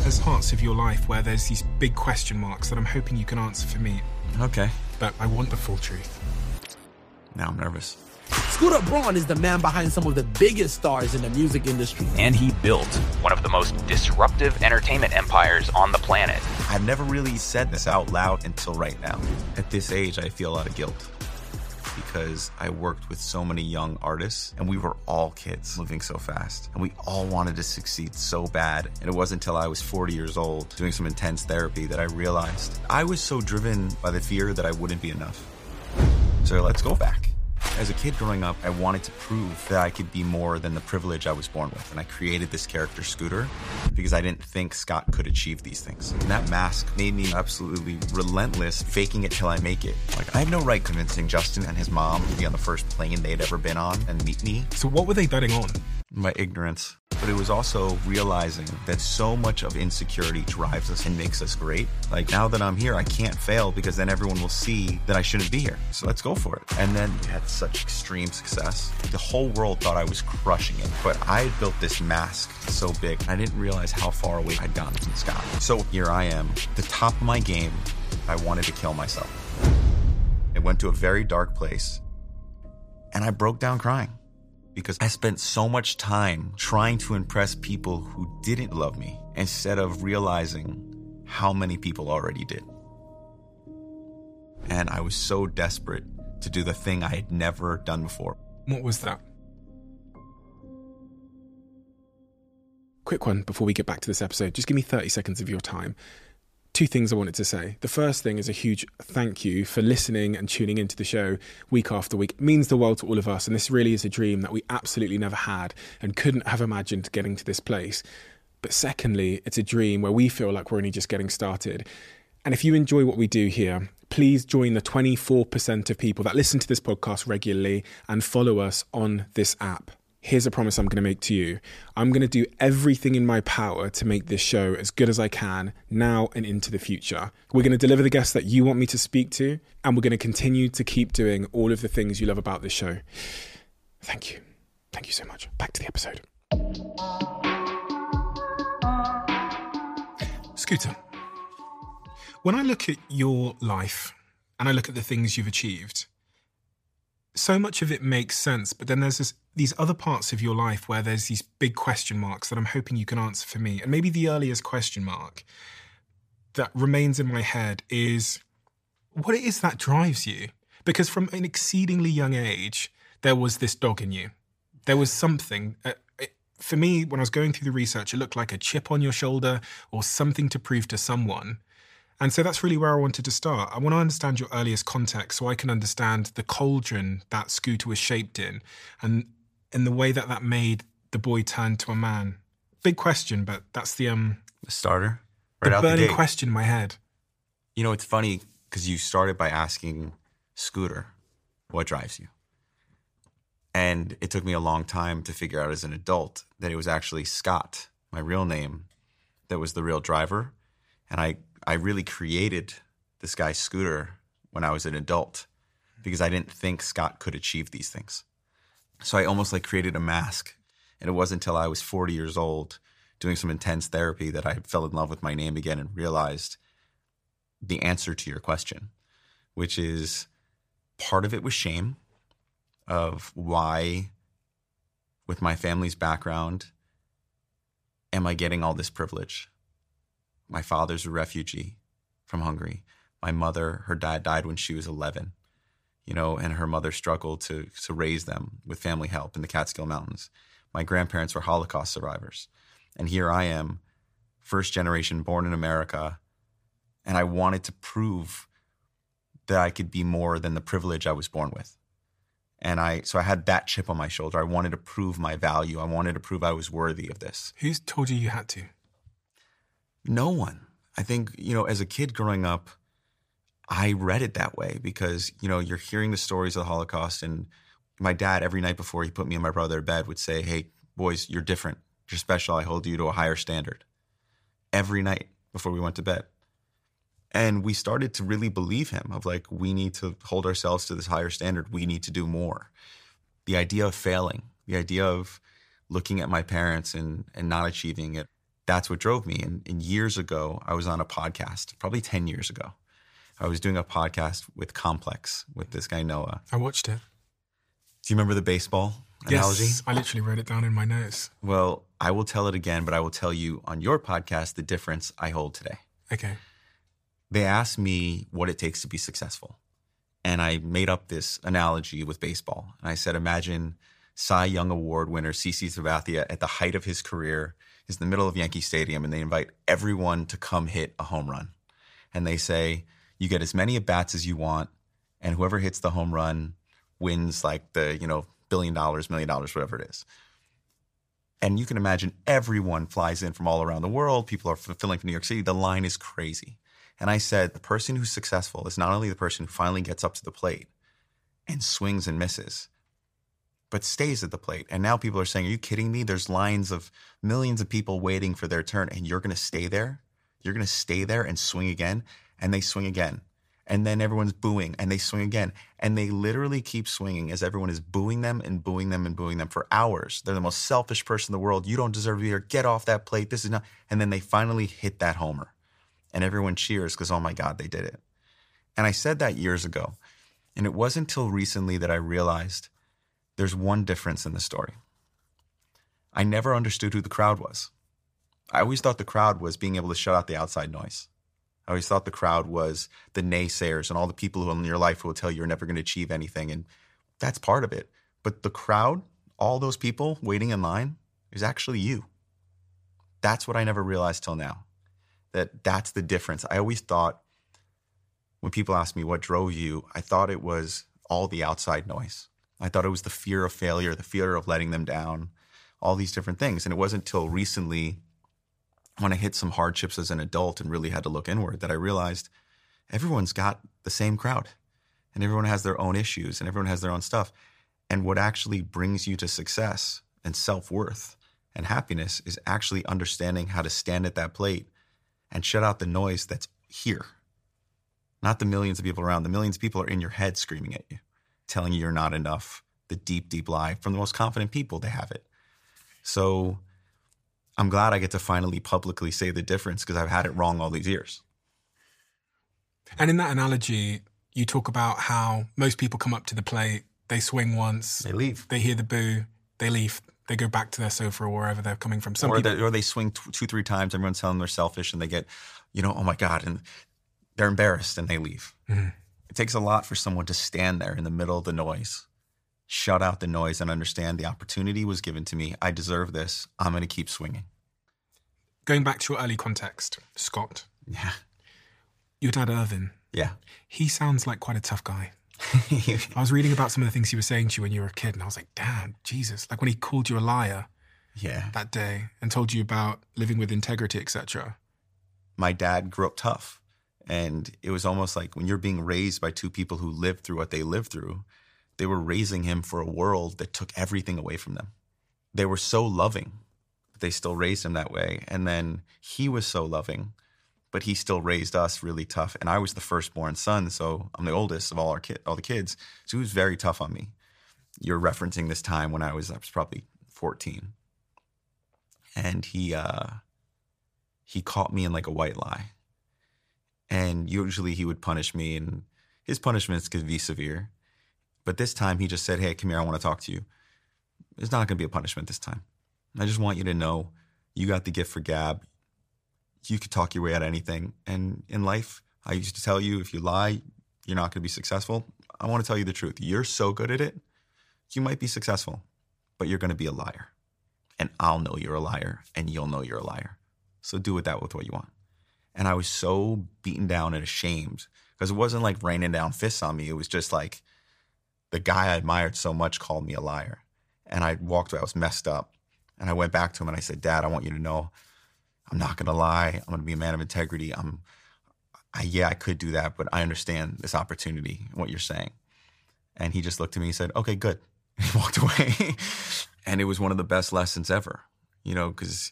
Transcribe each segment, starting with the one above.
there's parts of your life where there's these big question marks that I'm hoping you can answer for me. Okay. But I want the full truth. Now I'm nervous. Scooter Braun is the man behind some of the biggest stars in the music industry. And he built one of the most disruptive entertainment empires on the planet. I've never really said this out loud until right now. At this age, I feel a lot of guilt because I worked with so many young artists and we were all kids moving so fast and we all wanted to succeed so bad. And it wasn't until I was 40 years old doing some intense therapy that I realized I was so driven by the fear that I wouldn't be enough. So let's go back. As a kid growing up, I wanted to prove that I could be more than the privilege I was born with. And I created this character, Scooter, because I didn't think Scott could achieve these things. And that mask made me absolutely relentless, faking it till I make it. Like, I had no right convincing Justin and his mom to be on the first plane they'd ever been on and meet me. So what were they betting on? My ignorance. But it was also realizing that so much of insecurity drives us and makes us great. Like, now that I'm here, I can't fail because then everyone will see that I shouldn't be here. So let's go for it. And then we had such extreme success. The whole world thought I was crushing it. But I had built this mask so big, I didn't realize how far away I'd gotten from Scott. So here I am, the top of my game. I wanted to kill myself. It went to a very dark place. And I broke down crying. Because I spent so much time trying to impress people who didn't love me instead of realizing how many people already did. And I was so desperate to do the thing I had never done before. What was that? Quick one before we get back to this episode. Just give me 30 seconds of your time. Two things I wanted to say. The first thing is a huge thank you for listening and tuning into the show week after week. It means the world to all of us, and this really is a dream that we absolutely never had and couldn't have imagined getting to this place. But secondly, it's a dream where we feel like we're only just getting started. And if you enjoy what we do here, please join the 24% of people that listen to this podcast regularly and follow us on this app. Here's a promise I'm going to make to you. I'm going to do everything in my power to make this show as good as I can now and into the future. We're going to deliver the guests that you want me to speak to, and we're going to continue to keep doing all of the things you love about this show. Thank you. Thank you so much. Back to the episode. Scooter, when I look at your life and I look at the things you've achieved, so much of it makes sense, but then there's these other parts of your life where there's these big question marks that I'm hoping you can answer for me. And maybe the earliest question mark that remains in my head is what it is that drives you. Because from an exceedingly young age, there was this dog in you. There was something. For me, when I was going through the research, it looked like a chip on your shoulder or something to prove to someone. And so that's really where I wanted to start. I want to understand your earliest context so I can understand the cauldron that Scooter was shaped in and the way that that made the boy turn to a man. Big question, but that's the starter. Right out the burning gate. question in my head. You know, it's funny because you started by asking Scooter, what drives you? And it took me a long time to figure out as an adult that it was actually Scott, my real name, that was the real driver. And I really created this guy, Scooter, when I was an adult because I didn't think Scott could achieve these things. So I almost like created a mask. And it wasn't until I was 40 years old doing some intense therapy that I fell in love with my name again and realized the answer to your question, which is part of it was shame of why, with my family's background, am I getting all this privilege? My father's a refugee from Hungary. My mother, her dad died when she was 11, and her mother struggled to raise them with family help in the Catskill Mountains. My grandparents were Holocaust survivors. And here I am, first generation, born in America, and I wanted to prove that I could be more than the privilege I was born with. And so I had that chip on my shoulder. I wanted to prove my value. I wanted to prove I was worthy of this. Who's told you had to? No one. I think, as a kid growing up, I read it that way because, you're hearing the stories of the Holocaust, and my dad, every night before he put me and my brother to bed, would say, hey, boys, you're different. You're special. I hold you to a higher standard. Every night before we went to bed. And we started to really believe him of like, we need to hold ourselves to this higher standard. We need to do more. The idea of failing, the idea of looking at my parents and not achieving it, that's what drove me. And years ago, I was on a podcast, probably 10 years ago. I was doing a podcast with Complex with this guy, Noah. I watched it. Do you remember the baseball analogy? Yes, I literally wrote it down in my notes. Well, I will tell it again, but I will tell you on your podcast the difference I hold today. Okay. They asked me what it takes to be successful. And I made up this analogy with baseball. And I said, imagine Cy Young Award winner CC Sabathia at the height of his career is in the middle of Yankee Stadium, and they invite everyone to come hit a home run. And they say, you get as many at-bats as you want, and whoever hits the home run wins like the, $1 billion, $1 million, whatever it is. And you can imagine everyone flies in from all around the world. People are filling from New York City. The line is crazy. And I said, the person who's successful is not only the person who finally gets up to the plate and swings and misses, but stays at the plate. And now people are saying, are you kidding me? There's lines of millions of people waiting for their turn, and you're going to stay there? You're going to stay there and swing again? And they swing again. And then everyone's booing, and they swing again. And they literally keep swinging as everyone is booing them and booing them and booing them for hours. They're the most selfish person in the world. You don't deserve to be here. Get off that plate. This is not. And then they finally hit that homer. And everyone cheers because, oh my God, they did it. And I said that years ago. And it wasn't until recently that I realized there's one difference in the story. I never understood who the crowd was. I always thought the crowd was being able to shut out the outside noise. I always thought the crowd was the naysayers and all the people who in your life who will tell you you're never going to achieve anything. And that's part of it. But the crowd, all those people waiting in line, is actually you. That's what I never realized till now. That's the difference. I always thought when people ask me what drove you, I thought it was all the outside noise. I thought it was the fear of failure, the fear of letting them down, all these different things. And it wasn't until recently when I hit some hardships as an adult and really had to look inward that I realized everyone's got the same crowd and everyone has their own issues and everyone has their own stuff. And what actually brings you to success and self-worth and happiness is actually understanding how to stand at that plate and shut out the noise that's here. Not the millions of people around. The millions of people are in your head screaming at you, telling you you're not enough. The deep, deep lie from the most confident people, they have it. So I'm glad I get to finally publicly say the difference because I've had it wrong all these years. And in that analogy, you talk about how most people come up to the plate, they swing once, They leave. they hear the boo, they leave, they go back to their sofa or wherever they're coming from. Or they swing 2-3 times, everyone's telling them they're selfish and they get, oh my God, and they're embarrassed and they leave. Mm-hmm. It takes a lot for someone to stand there in the middle of the noise, shut out the noise and understand the opportunity was given to me. I deserve this. I'm going to keep swinging. Going back to your early context, Scott. Yeah. Your dad, Irvin. Yeah. He sounds like quite a tough guy. I was reading about some of the things he was saying to you when you were a kid, and I was like, damn, Jesus. Like when he called you a liar that day and told you about living with integrity, etc. My dad grew up tough. And it was almost like when you're being raised by two people who lived through what they lived through, they were raising him for a world that took everything away from them. They were so loving, but they still raised him that way. And then he was so loving, but he still raised us really tough. And I was the firstborn son, so I'm the oldest of all the kids. So he was very tough on me. You're referencing this time when I was probably 14. And he caught me in like a white lie. And usually he would punish me, and his punishments could be severe. But this time he just said, hey, come here, I want to talk to you. It's not going to be a punishment this time. I just want you to know you got the gift for gab. You could talk your way out of anything. And in life, I used to tell you, if you lie, you're not going to be successful. I want to tell you the truth. You're so good at it, you might be successful, but you're going to be a liar. And I'll know you're a liar, and you'll know you're a liar. So do with that with what you want. And I was so beaten down and ashamed because it wasn't like raining down fists on me. It was just like the guy I admired so much called me a liar. And I walked away. I was messed up. And I went back to him and I said, Dad, I want you to know I'm not going to lie. I'm going to be a man of integrity. I could do that, but I understand this opportunity and what you're saying. And he just looked at me and said, okay, good. And he walked away. And it was one of the best lessons ever, because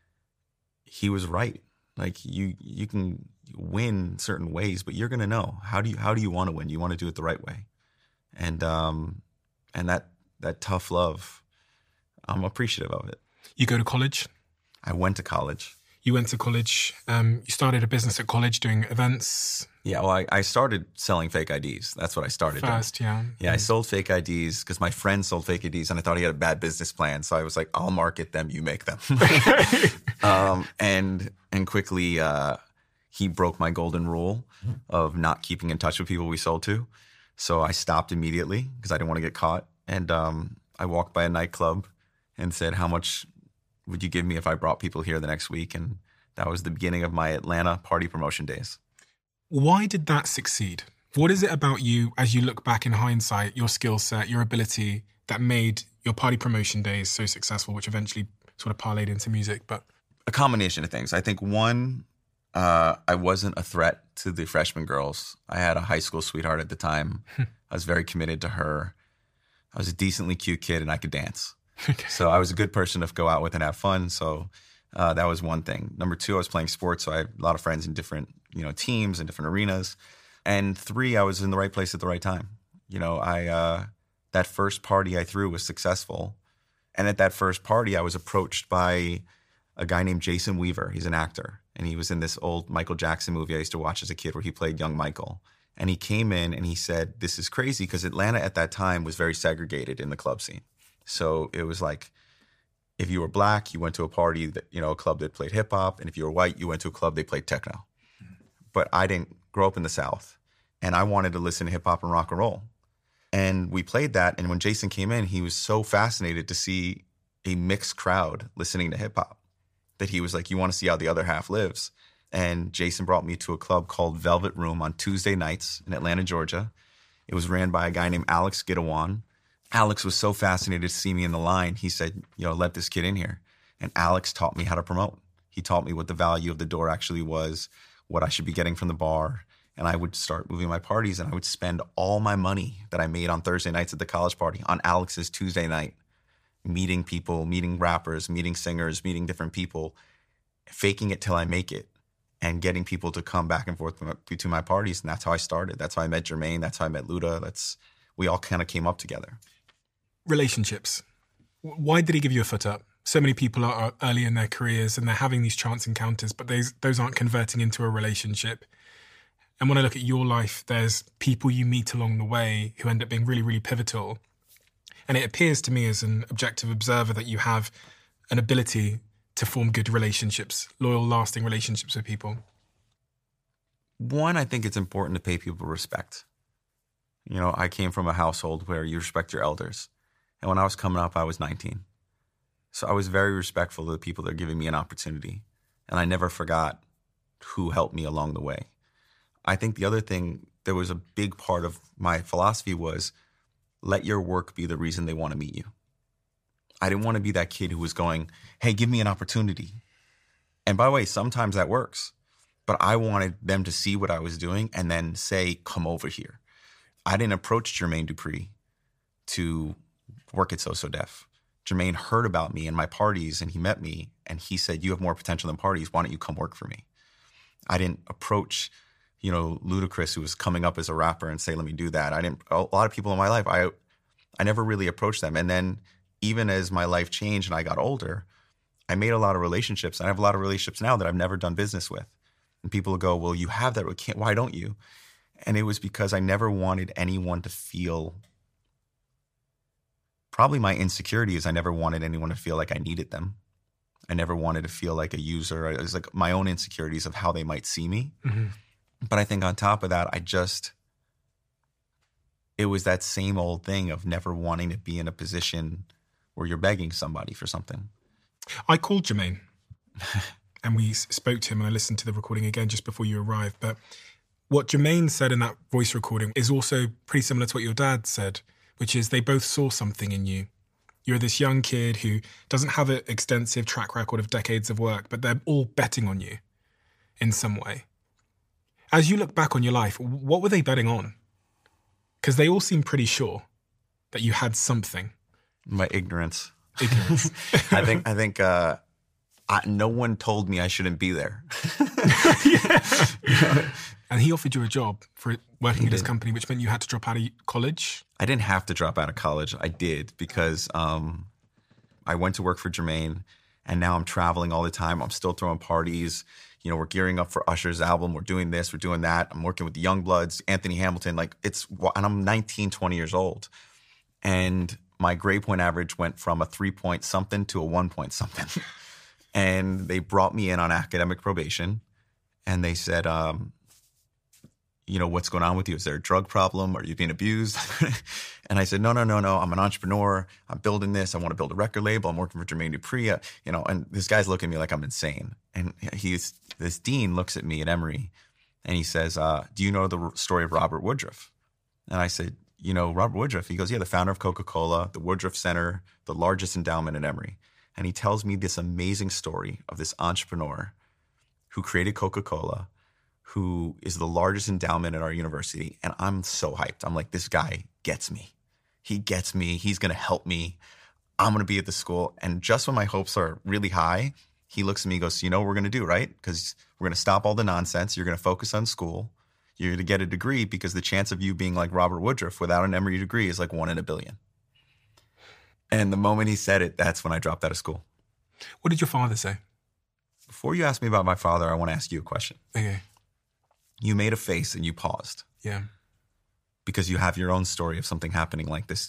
he was right. Like you can win certain ways, but you're going to know how do you want to win? You want to do it the right way. And that tough love, I'm appreciative of it. You go to college? I went to college. You went to college. You started a business at college doing events. Yeah, well, I started selling fake IDs. That's what I started First, doing. Yeah, I sold fake IDs because my friend sold fake IDs and I thought he had a bad business plan. So I was like, I'll market them, you make them. And quickly he broke my golden rule of not keeping in touch with people we sold to. So I stopped immediately because I didn't want to get caught. And I walked by a nightclub and said, how much would you give me if I brought people here the next week? And that was the beginning of my Atlanta party promotion days. Why did that succeed? What is it about you, as you look back in hindsight, your skill set, your ability, that made your party promotion days so successful, which eventually sort of parlayed into music? But a combination of things. I think one, I wasn't a threat to the freshman girls. I had a high school sweetheart at the time. I was very committed to her. I was a decently cute kid and I could dance. So I was a good person to go out with and have fun. So that was one thing. Number two, I was playing sports. So I had a lot of friends in different, teams and different arenas. And three, I was in the right place at the right time. That first party I threw was successful. And at that first party, I was approached by a guy named Jason Weaver. He's an actor. And he was in this old Michael Jackson movie I used to watch as a kid where he played young Michael. And he came in and he said, this is crazy because Atlanta at that time was very segregated in the club scene. So it was like, if you were black, you went to a party that, a club that played hip hop. And if you were white, you went to a club they played techno. But I didn't grow up in the South and I wanted to listen to hip hop and rock and roll. And we played that. And when Jason came in, he was so fascinated to see a mixed crowd listening to hip hop that he was like, you want to see how the other half lives. And Jason brought me to a club called Velvet Room on Tuesday nights in Atlanta, Georgia. It was ran by a guy named Alex Gidewan. Alex was so fascinated to see me in the line. He said, let this kid in here. And Alex taught me how to promote. He taught me what the value of the door actually was, what I should be getting from the bar. And I would start moving my parties and I would spend all my money that I made on Thursday nights at the college party on Alex's Tuesday night, meeting people, meeting rappers, meeting singers, meeting different people, faking it till I make it and getting people to come back and forth to my parties. And that's how I started. That's how I met Jermaine. That's how I met Luda. We all kind of came up together. Relationships. Why did he give you a foot up? So many people are early in their careers and they're having these chance encounters, but those aren't converting into a relationship. And when I look at your life, there's people you meet along the way who end up being really, really pivotal. And it appears to me as an objective observer that you have an ability to form good relationships, loyal, lasting relationships with people. One, I think it's important to pay people respect. I came from a household where you respect your elders. And when I was coming up, I was 19. So I was very respectful of the people that are giving me an opportunity. And I never forgot who helped me along the way. I think the other thing, there was a big part of my philosophy was let your work be the reason they want to meet you. I didn't want to be that kid who was going, hey, give me an opportunity. And by the way, sometimes that works. But I wanted them to see what I was doing and then say, come over here. I didn't approach Jermaine Dupri to work at So So Def. Jermaine heard about me and my parties and he met me and he said, you have more potential than parties. Why don't you come work for me? I didn't approach, Ludacris, who was coming up as a rapper and say, let me do that. A lot of people in my life, I never really approached them. And then even as my life changed and I got older, I made a lot of relationships. I have a lot of relationships now that I've never done business with. And people will go, well, you have that. Why don't you? And it was because I never wanted anyone to feel, probably my insecurity is I never wanted anyone to feel like I needed them. I never wanted to feel like a user. It was like my own insecurities of how they might see me. Mm-hmm. But I think on top of that, it was that same old thing of never wanting to be in a position where you're begging somebody for something. I called Jermaine and we spoke to him and I listened to the recording again just before you arrived. But what Jermaine said in that voice recording is also pretty similar to what your dad said, which is they both saw something in you. You're this young kid who doesn't have an extensive track record of decades of work, but they're all betting on you in some way. As you look back on your life, what were they betting on? Because they all seem pretty sure that you had something. My ignorance. I think no one told me I shouldn't be there. And he offered you a job for working at his company, which meant you had to drop out of college? I didn't have to drop out of college. I did because I went to work for Jermaine. And now I'm traveling all the time. I'm still throwing parties. You know, we're gearing up for Usher's album. We're doing this, we're doing that. I'm working with the Youngbloods, Anthony Hamilton. And I'm 19, 20 years old. And my grade point average went from a 3-point something to a 1 point something. And they brought me in on academic probation. And they said, you know, what's going on with you? Is there a drug problem? Are you being abused? And I said, no. I'm an entrepreneur. I'm building this. I want to build a record label. I'm working for Jermaine Dupri. You know, and this guy's looking at me like I'm insane. And this dean looks at me at Emory and he says, do you know the story of Robert Woodruff? And I said, you know, Robert Woodruff? He goes, yeah, the founder of Coca-Cola, the Woodruff Center, the largest endowment at Emory. And he tells me this amazing story of this entrepreneur who created Coca-Cola, who is the largest endowment at our university. And I'm so hyped. I'm like, this guy gets me. He gets me. He's going to help me. I'm going to be at the school. And just when my hopes are really high, he looks at me and goes, you know what we're going to do, right? Because we're going to stop all the nonsense. You're going to focus on school. You're going to get a degree because the chance of you being like Robert Woodruff without an Emory degree is like 1 in a billion. And the moment he said it, that's when I dropped out of school. What did your father say? Before you ask me about my father, I want to ask you a question. Okay. You made a face and you paused. Yeah. Because you have your own story of something happening like this.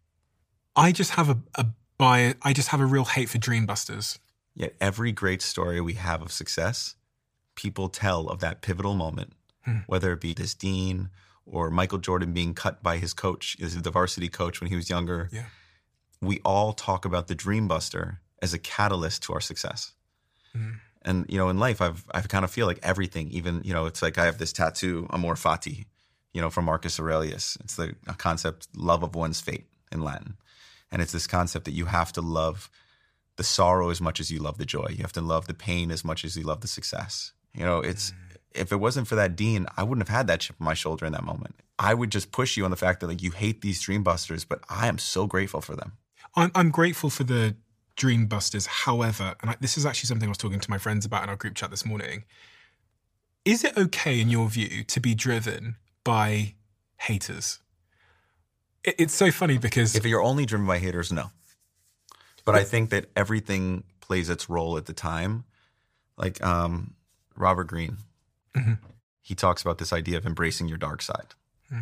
I just have I just have a real hate for Dreambusters. Yet every great story we have of success, people tell of that pivotal moment, whether it be this dean or Michael Jordan being cut by his coach, the varsity coach when he was younger. Yeah. We all talk about the Dreambuster as a catalyst to our success. And, you know, in life, I kind of feel like everything, even, you know, it's like I have this tattoo, Amor Fati, you know, from Marcus Aurelius. It's a concept, love of one's fate in Latin. And it's this concept that you have to love the sorrow as much as you love the joy. You have to love the pain as much as you love the success. You know, it's if it wasn't for that dean, I wouldn't have had that chip on my shoulder in that moment. I would just push you on the fact that like you hate these Dreambusters, but I am so grateful for them. I'm grateful for the Dreambusters. However, and this is actually something I was talking to my friends about in our group chat this morning. Is it okay, in your view, to be driven by haters? It's so funny because if you're only driven by haters, no. But I think that everything plays its role at the time. Like Robert Greene, he talks about this idea of embracing your dark side.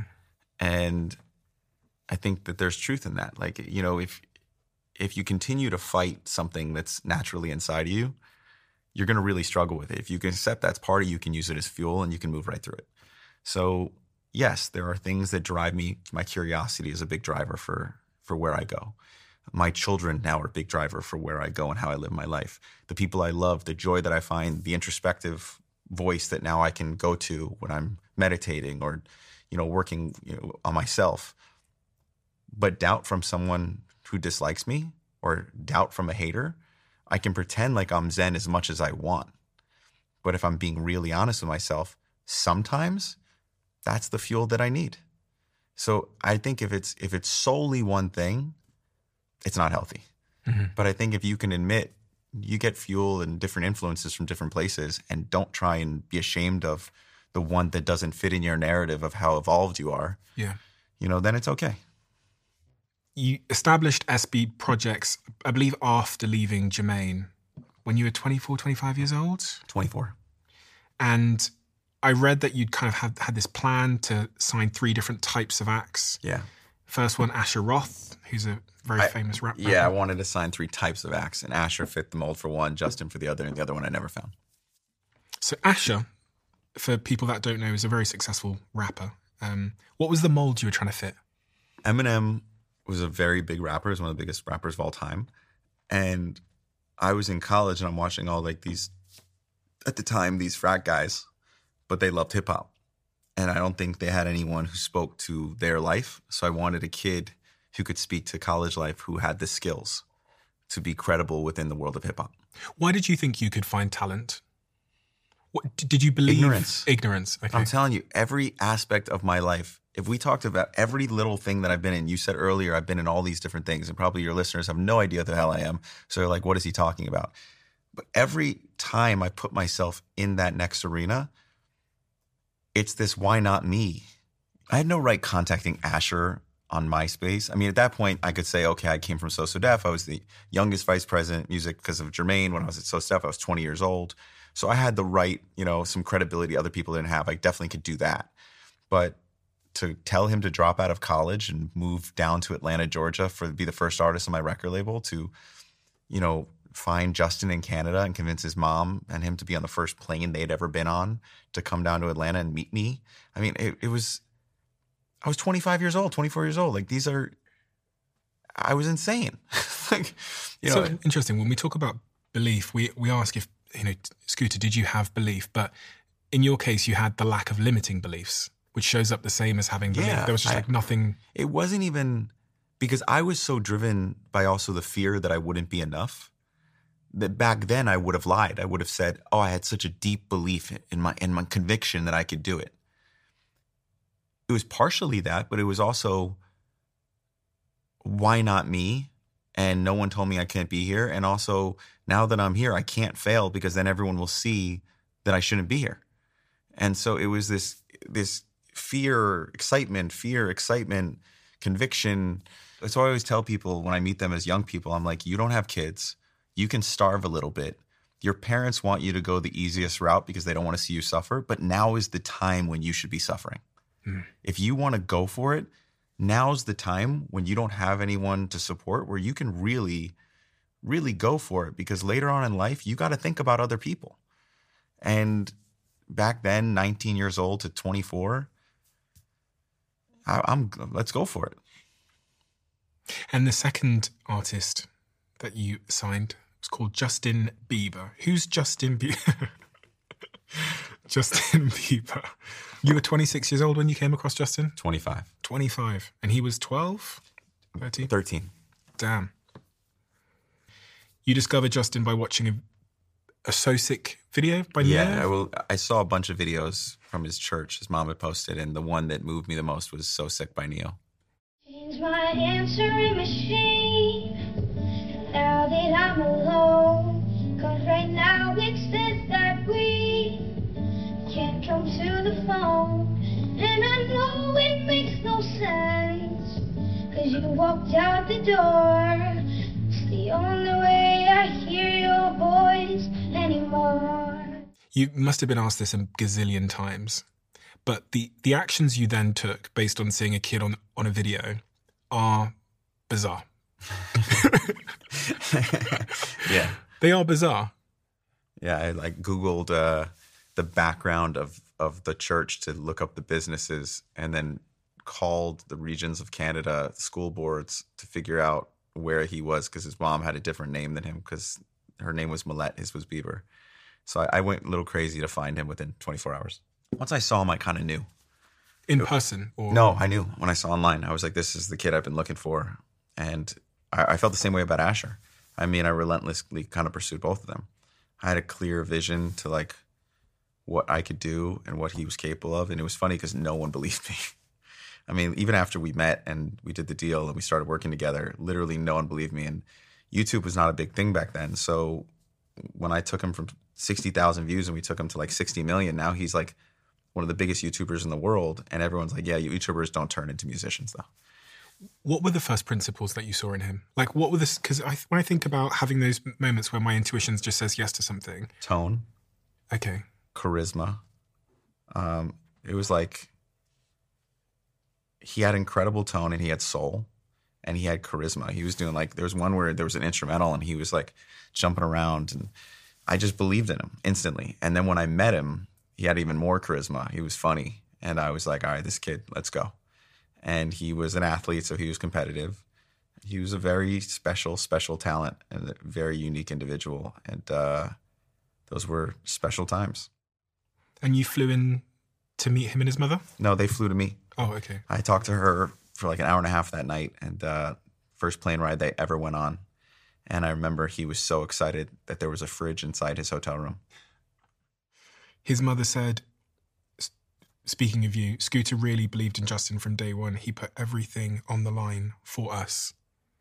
And I think that there's truth in that. Like, you know, if you continue to fight something that's naturally inside of you, you're going to really struggle with it. If you can accept that's part of you, you can use it as fuel and you can move right through it. So yes, there are things that drive me. My curiosity is a big driver for where I go. My children now are a big driver for where I go and how I live my life. The people I love, the joy that I find, the introspective voice that now I can go to when I'm meditating or, you know, working, you know, on myself. But doubt from someone who dislikes me or doubt from a hater, I can pretend like I'm Zen as much as I want. But if I'm being really honest with myself, sometimes that's the fuel that I need. So I think if it's solely one thing, it's not healthy. But I think if you can admit you get fuel and different influences from different places and don't try and be ashamed of the one that doesn't fit in your narrative of how evolved you are, you know, then it's okay. You established SB Projects, I believe, after leaving Jermaine when you were 24, 25 years old? 24. And I read that you'd kind of had this plan to sign 3 different types of acts. Yeah. First one, Asher Roth, who's a very famous rapper. Yeah, I wanted to sign 3 types of acts, and Asher fit the mold for one, Justin for the other, and the other one I never found. So Asher, for people that don't know, is a very successful rapper. What was the mold you were trying to fit? Eminem was a very big rapper. He's one of the biggest rappers of all time. And I was in college, and I'm watching all like these, at the time, these frat guys, but they loved hip-hop. And I don't think they had anyone who spoke to their life. So I wanted a kid who could speak to college life who had the skills to be credible within the world of hip-hop. Why did you think you could find talent? What, did you believe? Ignorance. Okay. I'm telling you, every aspect of my life, if we talked about every little thing that I've been in, you said earlier I've been in all these different things, and probably your listeners have no idea what the hell I am. So they're like, what is he talking about? But every time I put myself in that next arena, it's this why not me? I had no right contacting Asher on MySpace. I mean, at that point, I could say, okay, I came from So So Def. I was the youngest vice president of music because of Jermaine. When I was at So So Def, I was 20 years old. So I had the right, some credibility other people didn't have. I definitely could do that. But to tell him to drop out of college and move down to Atlanta, Georgia to be the first artist on my record label, to, find Justin in Canada and convince his mom and him to be on the first plane they'd ever been on to come down to Atlanta and meet me. I mean, I was 25 years old, 24 years old. Like, I was insane. So interesting. When we talk about belief, we ask if, Scooter, did you have belief? But in your case, you had the lack of limiting beliefs, which shows up the same as having belief. Yeah, there was just nothing. It wasn't even because I was so driven by also the fear that I wouldn't be enough, that back then I would have lied. I would have said, oh, I had such a deep belief in my conviction that I could do it. It was partially that, but it was also, why not me? And no one told me I can't be here. And also, now that I'm here, I can't fail because then everyone will see that I shouldn't be here. And so it was this fear, excitement, conviction. So I always tell people when I meet them as young people, I'm like, you don't have kids. You can starve a little bit. Your parents want you to go the easiest route because they don't want to see you suffer. But now is the time when you should be suffering. If you want to go for it, now's the time when you don't have anyone to support where you can really, really go for it, because later on in life, you got to think about other people. And back then, 19 years old to 24, let's go for it. And the second artist that you signed was called Justin Bieber. Who's Justin Bieber? Justin Bieber. You were 26 years old when you came across Justin? 25. 25. And he was 12? 13? 13. Damn. You discovered Justin by watching a So Sick video by Neo? Yeah, I saw a bunch of videos from his church his mom had posted, and the one that moved me the most was So Sick by Neo. Change my answering machine now that I'm alone, 'cause right now it says that we can't come to the phone, and I know it makes no sense, 'cause you walked out the door. It's the only way I hear your voice anymore. You must have been asked this a gazillion times, but the actions you then took based on seeing a kid on a video are bizarre. Yeah. They are bizarre. Yeah, I Googled the background of the church to look up the businesses, and then called the regions of Canada school boards to figure out where he was, because his mom had a different name than him, because her name was Millette, his was Bieber. So I went a little crazy to find him within 24 hours. Once I saw him, I kind of knew. In person? Or? No, I knew when I saw online. I was like, this is the kid I've been looking for. And I felt the same way about Asher. I mean, I relentlessly kind of pursued both of them. I had a clear vision to what I could do and what he was capable of. And it was funny because no one believed me. I mean, even after we met and we did the deal and we started working together, literally no one believed me. And YouTube was not a big thing back then. So when I took him from 60,000 views and we took him to 60 million, now he's one of the biggest YouTubers in the world. And everyone's like, yeah, YouTubers don't turn into musicians though. What were the first principles that you saw in him? What were this? Because when I think about having those moments where my intuition just says yes to something. Tone. Okay. Charisma. It was he had incredible tone and he had soul and he had charisma. He was doing there was one where there was an instrumental and he was jumping around, and I just believed in him instantly. And then when I met him, he had even more charisma. He was funny. And I was like, all right, this kid, let's go. And he was an athlete, so he was competitive. He was a very special talent and a very unique individual. And those were special times. And you flew in to meet him and his mother? No, they flew to me. Oh, okay. I talked to her for an hour and a half that night, and first plane ride they ever went on. And I remember he was so excited that there was a fridge inside his hotel room. His mother said, speaking of you, Scooter really believed in Justin from day one. He put everything on the line for us.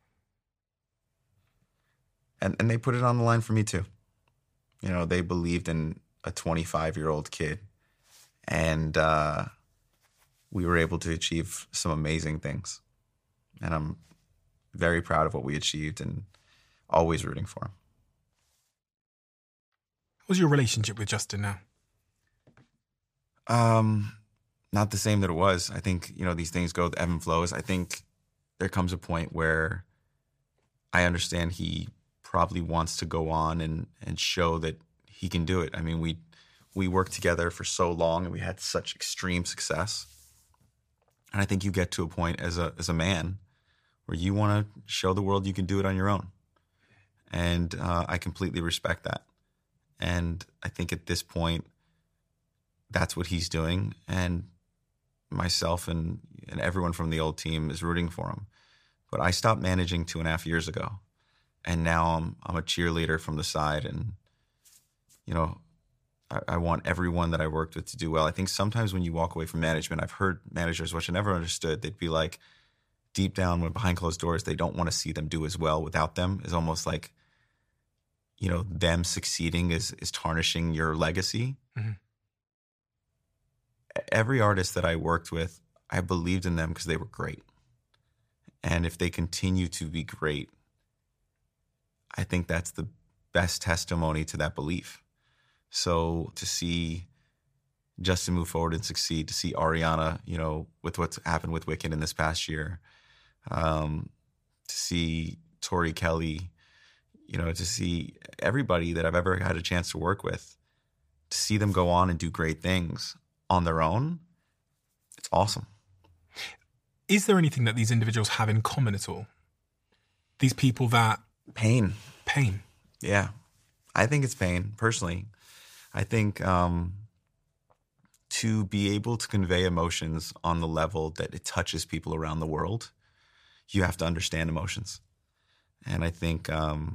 And they put it on the line for me too. They believed in a 25-year-old kid. And we were able to achieve some amazing things. And I'm very proud of what we achieved and always rooting for him. What's your relationship with Justin now? Not the same that it was. I think, these things go with ebb and flows. I think there comes a point where I understand he probably wants to go on and show that he can do it. I mean, we worked together for so long and we had such extreme success. And I think you get to a point as a man where you want to show the world you can do it on your own. And I completely respect that. And I think at this point, that's what he's doing. And myself and everyone from the old team is rooting for him. But I stopped managing 2.5 years ago. And now I'm a cheerleader from the side. And, I want everyone that I worked with to do well. I think sometimes when you walk away from management, I've heard managers, which I never understood, they'd be like, deep down, when behind closed doors, they don't want to see them do as well without them. It's almost like, them succeeding is tarnishing your legacy. Mm-hmm. Every artist that I worked with, I believed in them because they were great. And if they continue to be great, I think that's the best testimony to that belief. So to see Justin move forward and succeed, to see Ariana, with what's happened with Wicked in this past year, to see Tori Kelly, to see everybody that I've ever had a chance to work with, to see them go on and do great things on their own, it's awesome. Is there anything that these individuals have in common at all? These people that... Pain. Yeah. I think it's pain, personally. I think to be able to convey emotions on the level that it touches people around the world, you have to understand emotions. And I think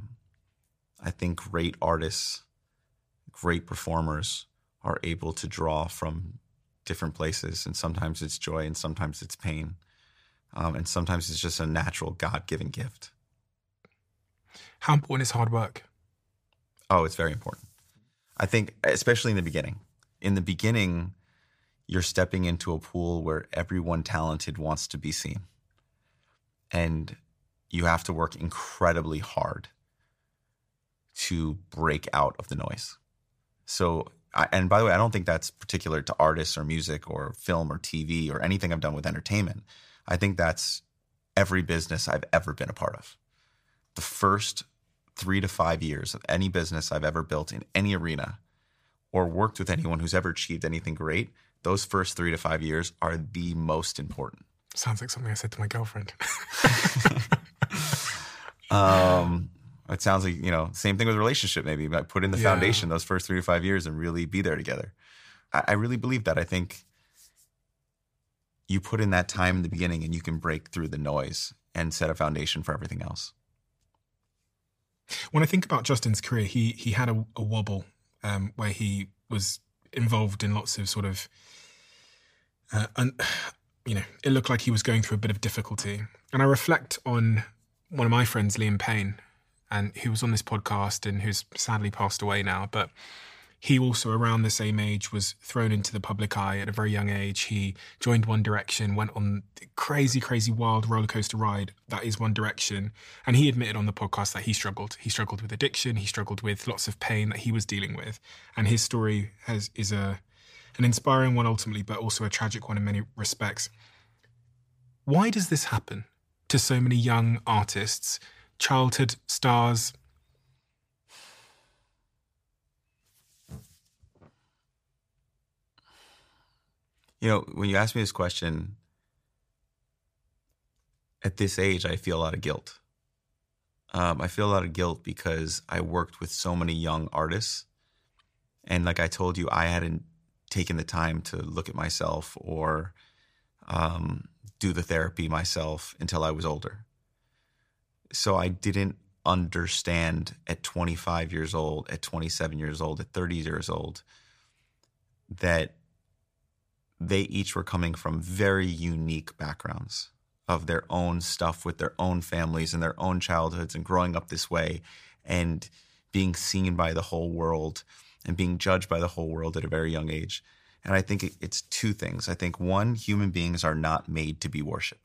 great artists, great performers are able to draw from different places. And sometimes it's joy and sometimes it's pain. And sometimes it's just a natural God-given gift. How important is hard work? Oh, it's very important. I think, especially in the beginning. In the beginning, you're stepping into a pool where everyone talented wants to be seen. And you have to work incredibly hard to break out of the noise. So, and by the way, I don't think that's particular to artists or music or film or TV or anything I've done with entertainment. I think that's every business I've ever been a part of. The first 3 to 5 years of any business I've ever built in any arena or worked with anyone who's ever achieved anything great, those first 3 to 5 years are the most important. Sounds like something I said to my girlfriend. It sounds like, same thing with a relationship maybe. But put in the foundation those first 3 to 5 years and really be there together. I really believe that. I think you put in that time in the beginning and you can break through the noise and set a foundation for everything else. When I think about Justin's career, he had a wobble where he was involved in lots of sort of, it looked like he was going through a bit of difficulty. And I reflect on one of my friends, Liam Payne, and who was on this podcast and who's sadly passed away now, but he also around the same age was thrown into the public eye at a very young age. He joined One Direction, went on the crazy, crazy wild roller coaster ride that is One Direction. And he admitted on the podcast that he struggled. He struggled with addiction. He struggled with lots of pain that he was dealing with. And his story is an inspiring one ultimately, but also a tragic one in many respects. Why does this happen to so many young artists, childhood stars? When you ask me this question, at this age, I feel a lot of guilt. I feel a lot of guilt because I worked with so many young artists. And like I told you, I hadn't taken the time to look at myself or do the therapy myself until I was older. So I didn't understand at 25 years old, at 27 years old, at 30 years old, that they each were coming from very unique backgrounds of their own stuff with their own families and their own childhoods and growing up this way and being seen by the whole world and being judged by the whole world at a very young age. And I think it's two things. I think, one, human beings are not made to be worshipped.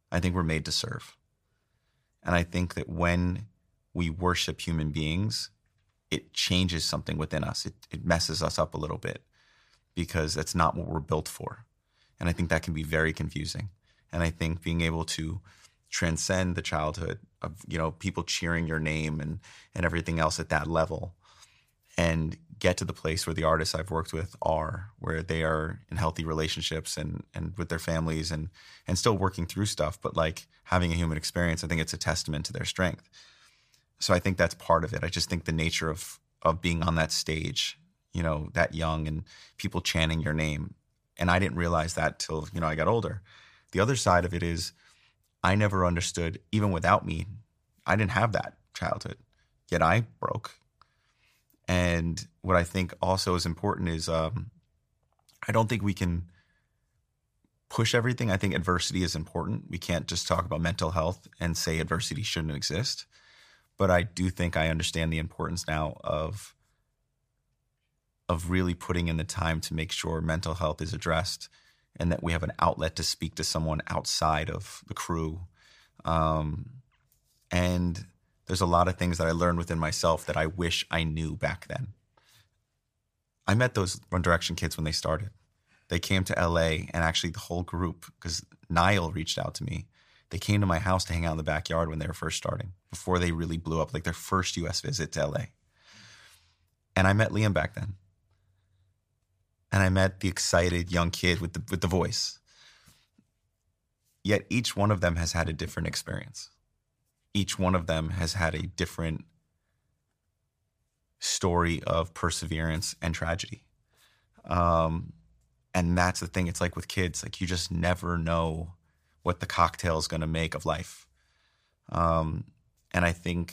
I think we're made to serve. And I think that when we worship human beings, it changes something within us. It messes us up a little bit because that's not what we're built for. And I think that can be very confusing. And I think being able to transcend the childhood of, people cheering your name and everything else at that level and get to the place where the artists I've worked with are, where they are in healthy relationships and with their families and still working through stuff, but like having a human experience, I think it's a testament to their strength. So I think that's part of it. I just think the nature of being on that stage, that young and people chanting your name. And I didn't realize that till, I got older. The other side of it is I never understood, even without me, I didn't have that childhood, yet I broke. And what I think also is important is I don't think we can push everything. I think adversity is important. We can't just talk about mental health and say adversity shouldn't exist. But I do think I understand the importance now of really putting in the time to make sure mental health is addressed and that we have an outlet to speak to someone outside of the crew. And there's a lot of things that I learned within myself that I wish I knew back then. I met those One Direction kids when they started. They came to LA, and actually the whole group, because Niall reached out to me, they came to my house to hang out in the backyard when they were first starting, before they really blew up, like their first US visit to LA. And I met Liam back then. And I met the excited young kid with the voice. Yet each one of them has had a different experience. Each one of them has had a different story of perseverance and tragedy. And that's the thing. It's like with kids, like you just never know what the cocktail is going to make of life. And I think,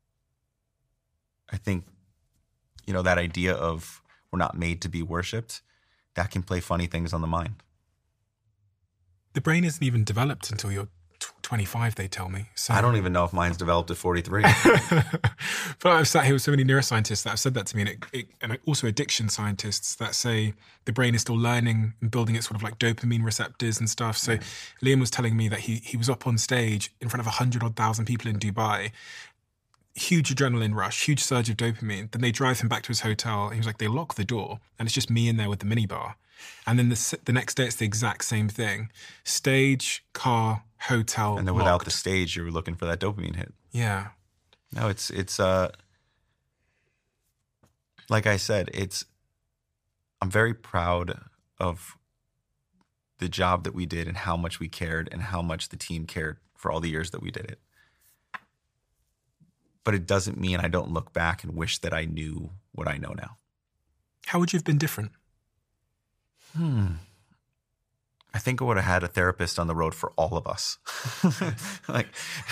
that idea of we're not made to be worshipped, that can play funny things on the mind. The brain isn't even developed until you're 25, they tell me. So I don't even know if mine's developed at 43. But I've sat here with so many neuroscientists that have said that to me, and also addiction scientists that say the brain is still learning and building its sort of like dopamine receptors and stuff. So Liam was telling me that he was up on stage in front of 100,000 people in Dubai. Huge adrenaline rush, huge surge of dopamine. Then they drive him back to his hotel. He was like, they lock the door and it's just me in there with the minibar. And then the next day, it's the exact same thing. Stage, car, hotel, and then locked. without the stage, you were looking for that dopamine hit. Yeah. No, it's like I said, I'm very proud of the job that we did and how much we cared and how much the team cared for all the years that we did it. But it doesn't mean I don't look back and wish that I knew what I know now. How would you have been different? I think I would have had a therapist on the road for all of us. I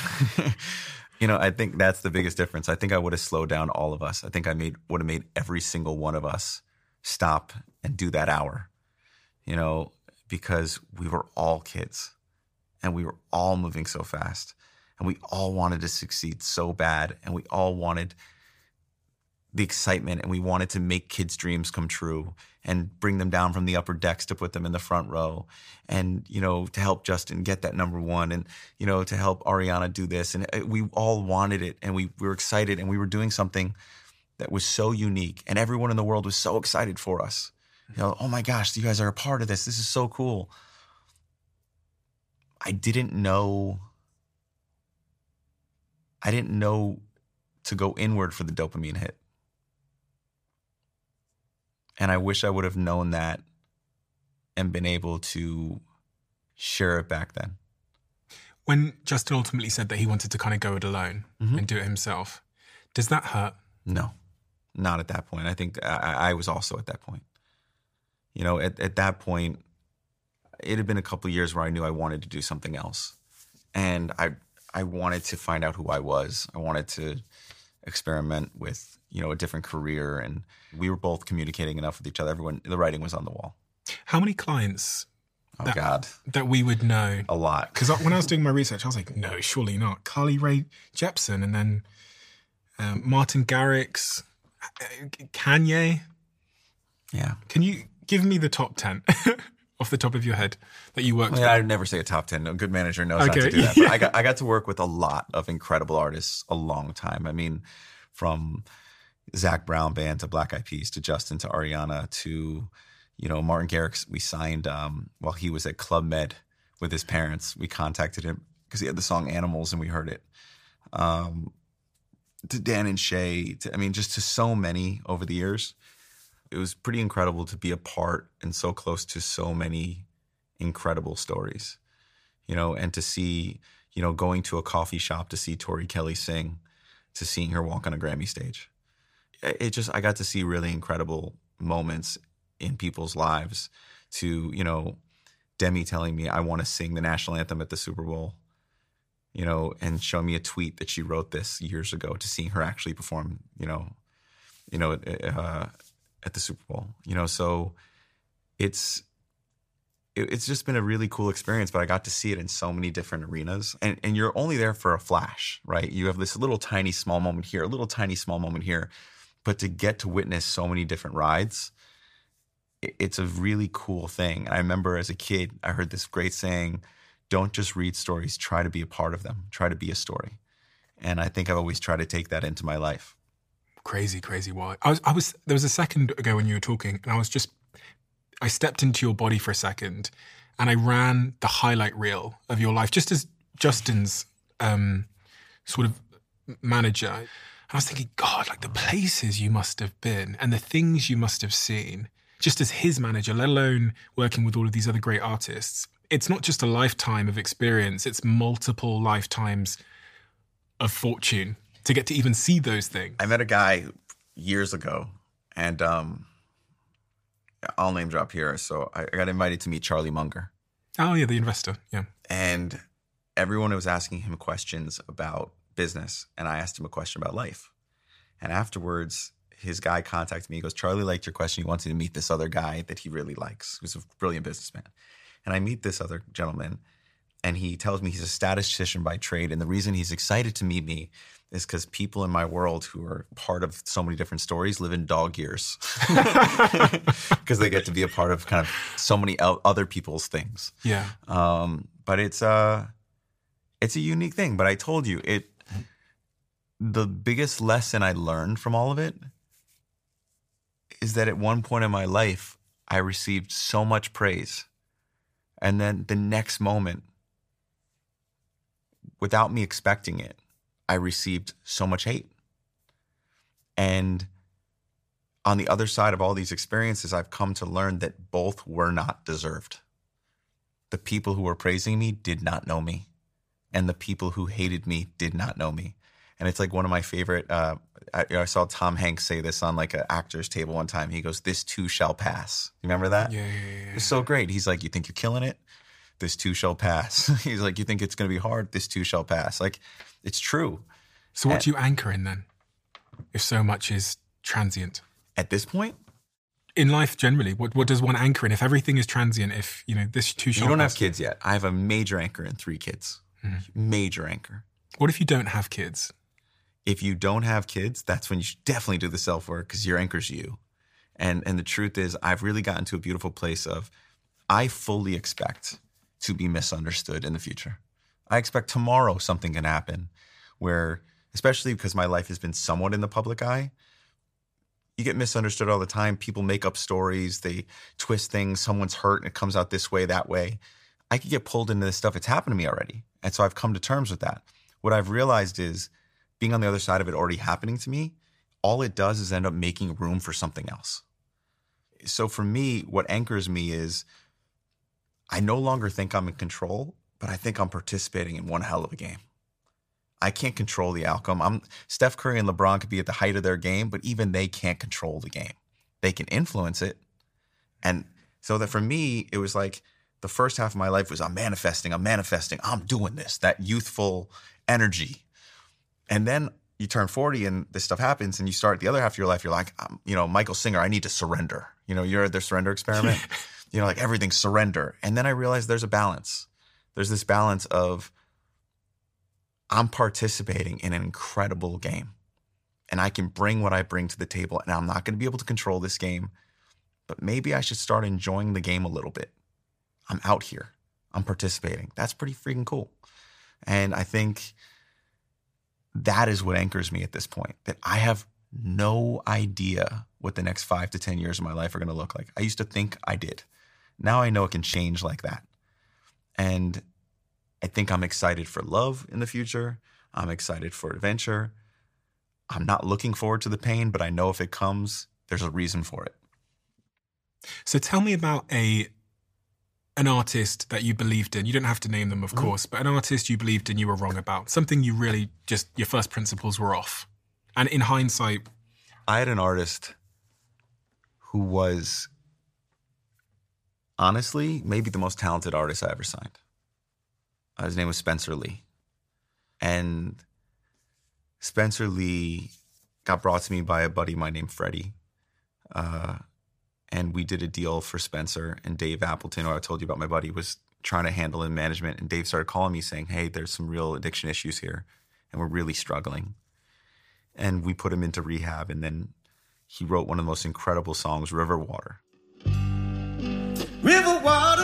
think that's the biggest difference. I think I would have slowed down all of us. I think I would have made every single one of us stop and do that hour, because we were all kids and we were all moving so fast and we all wanted to succeed so bad and we all wanted the excitement and we wanted to make kids' dreams come true and bring them down from the upper decks to put them in the front row and, to help Justin get that number one and, to help Ariana do this. And we all wanted it and we were excited and we were doing something that was so unique and everyone in the world was so excited for us. Oh my gosh, you guys are a part of this. This is so cool. I didn't know to go inward for the dopamine hit. And I wish I would have known that and been able to share it back then. When Justin ultimately said that he wanted to kind of go it alone and do it himself, does that hurt? No, not at that point. I think I was also at that point. At that point, it had been a couple of years where I knew I wanted to do something else. And I wanted to find out who I was. I wanted to experiment with, a different career. And we were both communicating enough with each other. The writing was on the wall. How many clients that we would know? A lot. Because when I was doing my research, I was like, no, surely not. Carly Rae Jepsen and then Martin Garrix, Kanye. Yeah. Can you give me the top 10 off the top of your head that you worked with? I'd never say a top 10. A good manager knows not to do that. But I got to work with a lot of incredible artists a long time. I mean, from Zach Brown Band to Black Eyed Peas to Justin to Ariana to, Martin Garrix. We signed while he was at Club Med with his parents. We contacted him because he had the song Animals and we heard it. To Dan and Shay, just to so many over the years. It was pretty incredible to be a part and so close to so many incredible stories, and to see, going to a coffee shop to see Tori Kelly sing, to seeing her walk on a Grammy stage. I got to see really incredible moments in people's lives, to, Demi telling me I want to sing the national anthem at the Super Bowl, and show me a tweet that she wrote this years ago, to seeing her actually perform, at the Super Bowl, so it's just been a really cool experience, but I got to see it in so many different arenas, and you're only there for a flash, right? You have this little tiny small moment here, a little tiny small moment here, but to get to witness so many different rides, it's a really cool thing. I remember as a kid, I heard this great saying, don't just read stories, try to be a part of them, try to be a story. And I think I've always tried to take that into my life. Crazy why. There was a second ago when you were talking, and I stepped into your body for a second, and I ran the highlight reel of your life, just as Justin's sort of manager. And I was thinking, God, like the places you must have been and the things you must have seen, just as his manager, let alone working with all of these other great artists. It's not just a lifetime of experience, it's multiple lifetimes of fortune to get to even see those things. I met a guy years ago, and I'll name drop here. So I got invited to meet Charlie Munger. Oh, yeah, the investor, yeah. And everyone was asking him questions about business, and I asked him a question about life. And afterwards, his guy contacted me. He goes, Charlie liked your question. He wants you to meet this other guy that he really likes, who's a brilliant businessman. And I meet this other gentleman, and he tells me he's a statistician by trade. And the reason he's excited to meet me is because people in my world who are part of so many different stories live in dog years because they get to be a part of kind of so many other people's things. Yeah. But it's a unique thing. But I told you, the biggest lesson I learned from all of it is that at one point in my life, I received so much praise. And then the next moment, without me expecting it, I received so much hate. And on the other side of all these experiences, I've come to learn that both were not deserved. The people who were praising me did not know me, and the people who hated me did not know me. And it's like one of my favorite, I saw Tom Hanks say this on like an actor's table one time. He goes, "This too shall pass." You remember that? Yeah. It's so great. He's like, "You think you're killing it? This too shall pass." He's like, "You think it's going to be hard? This too shall pass." Like, it's true. So what do you anchor in then, if so much is transient? At this point? In life generally, what does one anchor in? If everything is transient, if, this too shall pass. You don't have kids yet. I have a major anchor in 3 kids. Major anchor. What if you don't have kids? If you don't have kids, that's when you should definitely do the self-work, because your anchor's you. And the truth is, I've really gotten to a beautiful place of, I fully expect to be misunderstood in the future. I expect tomorrow something can happen where, especially because my life has been somewhat in the public eye, you get misunderstood all the time. People make up stories, they twist things, someone's hurt and it comes out this way, that way. I could get pulled into this stuff. It's happened to me already. And so I've come to terms with that. What I've realized is, being on the other side of it already happening to me, all it does is end up making room for something else. So for me, what anchors me is, I no longer think I'm in control, but I think I'm participating in one hell of a game. I can't control the outcome. Steph Curry and LeBron could be at the height of their game, but even they can't control the game. They can influence it. And so that for me, it was like the first half of my life was I'm manifesting, I'm doing this, that youthful energy. And then you turn 40 and this stuff happens and you start the other half of your life, you're like, Michael Singer, I need to surrender. You're at their surrender experiment. Like everything's surrender. And then I realized there's a balance. There's this balance of I'm participating in an incredible game and I can bring what I bring to the table, and I'm not going to be able to control this game, but maybe I should start enjoying the game a little bit. I'm out here. I'm participating. That's pretty freaking cool. And I think that is what anchors me at this point, that I have no idea what the next 5 to 10 years of my life are going to look like. I used to think I did. Now I know it can change like that. And I think I'm excited for love in the future. I'm excited for adventure. I'm not looking forward to the pain, but I know if it comes, there's a reason for it. So tell me about an artist that you believed in. You don't have to name them, of course, but an artist you believed in you were wrong about. Something you really just, your first principles were off. And in hindsight... I had an artist who was honestly maybe the most talented artist I ever signed. His name was Spencer Lee. And Spencer Lee got brought to me by a buddy of mine named Freddie. And we did a deal for Spencer, and Dave Appleton, who I told you about, my buddy, was trying to handle in management. And Dave started calling me saying, hey, there's some real addiction issues here, and we're really struggling. And we put him into rehab, and then he wrote one of the most incredible songs, River Water. River water,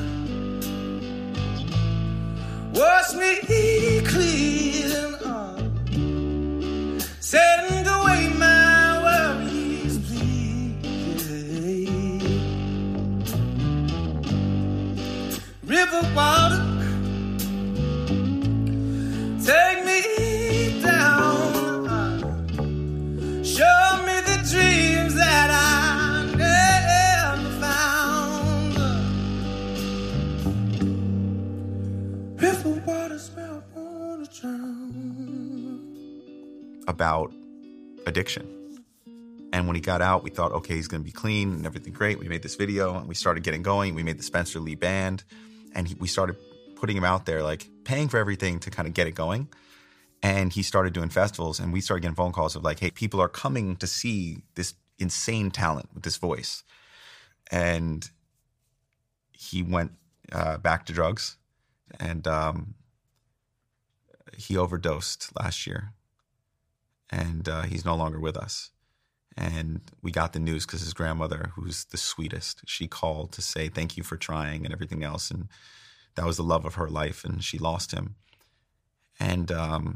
wash me clean, send away my worries, please. River water, take me down, show me the dreams that I never found. River water, smell, wanna drown. About addiction. And when he got out, we thought, okay, he's going to be clean and everything great. We made this video and we started getting going. We made the Spencer Lee Band, and we started putting him out there, like paying for everything to kind of get it going. And he started doing festivals, and we started getting phone calls of like, hey, people are coming to see this insane talent with this voice. And he went back to drugs, and he overdosed last year. And he's no longer with us. And we got the news because his grandmother, who's the sweetest, she called to say thank you for trying and everything else. And that was the love of her life, and she lost him. And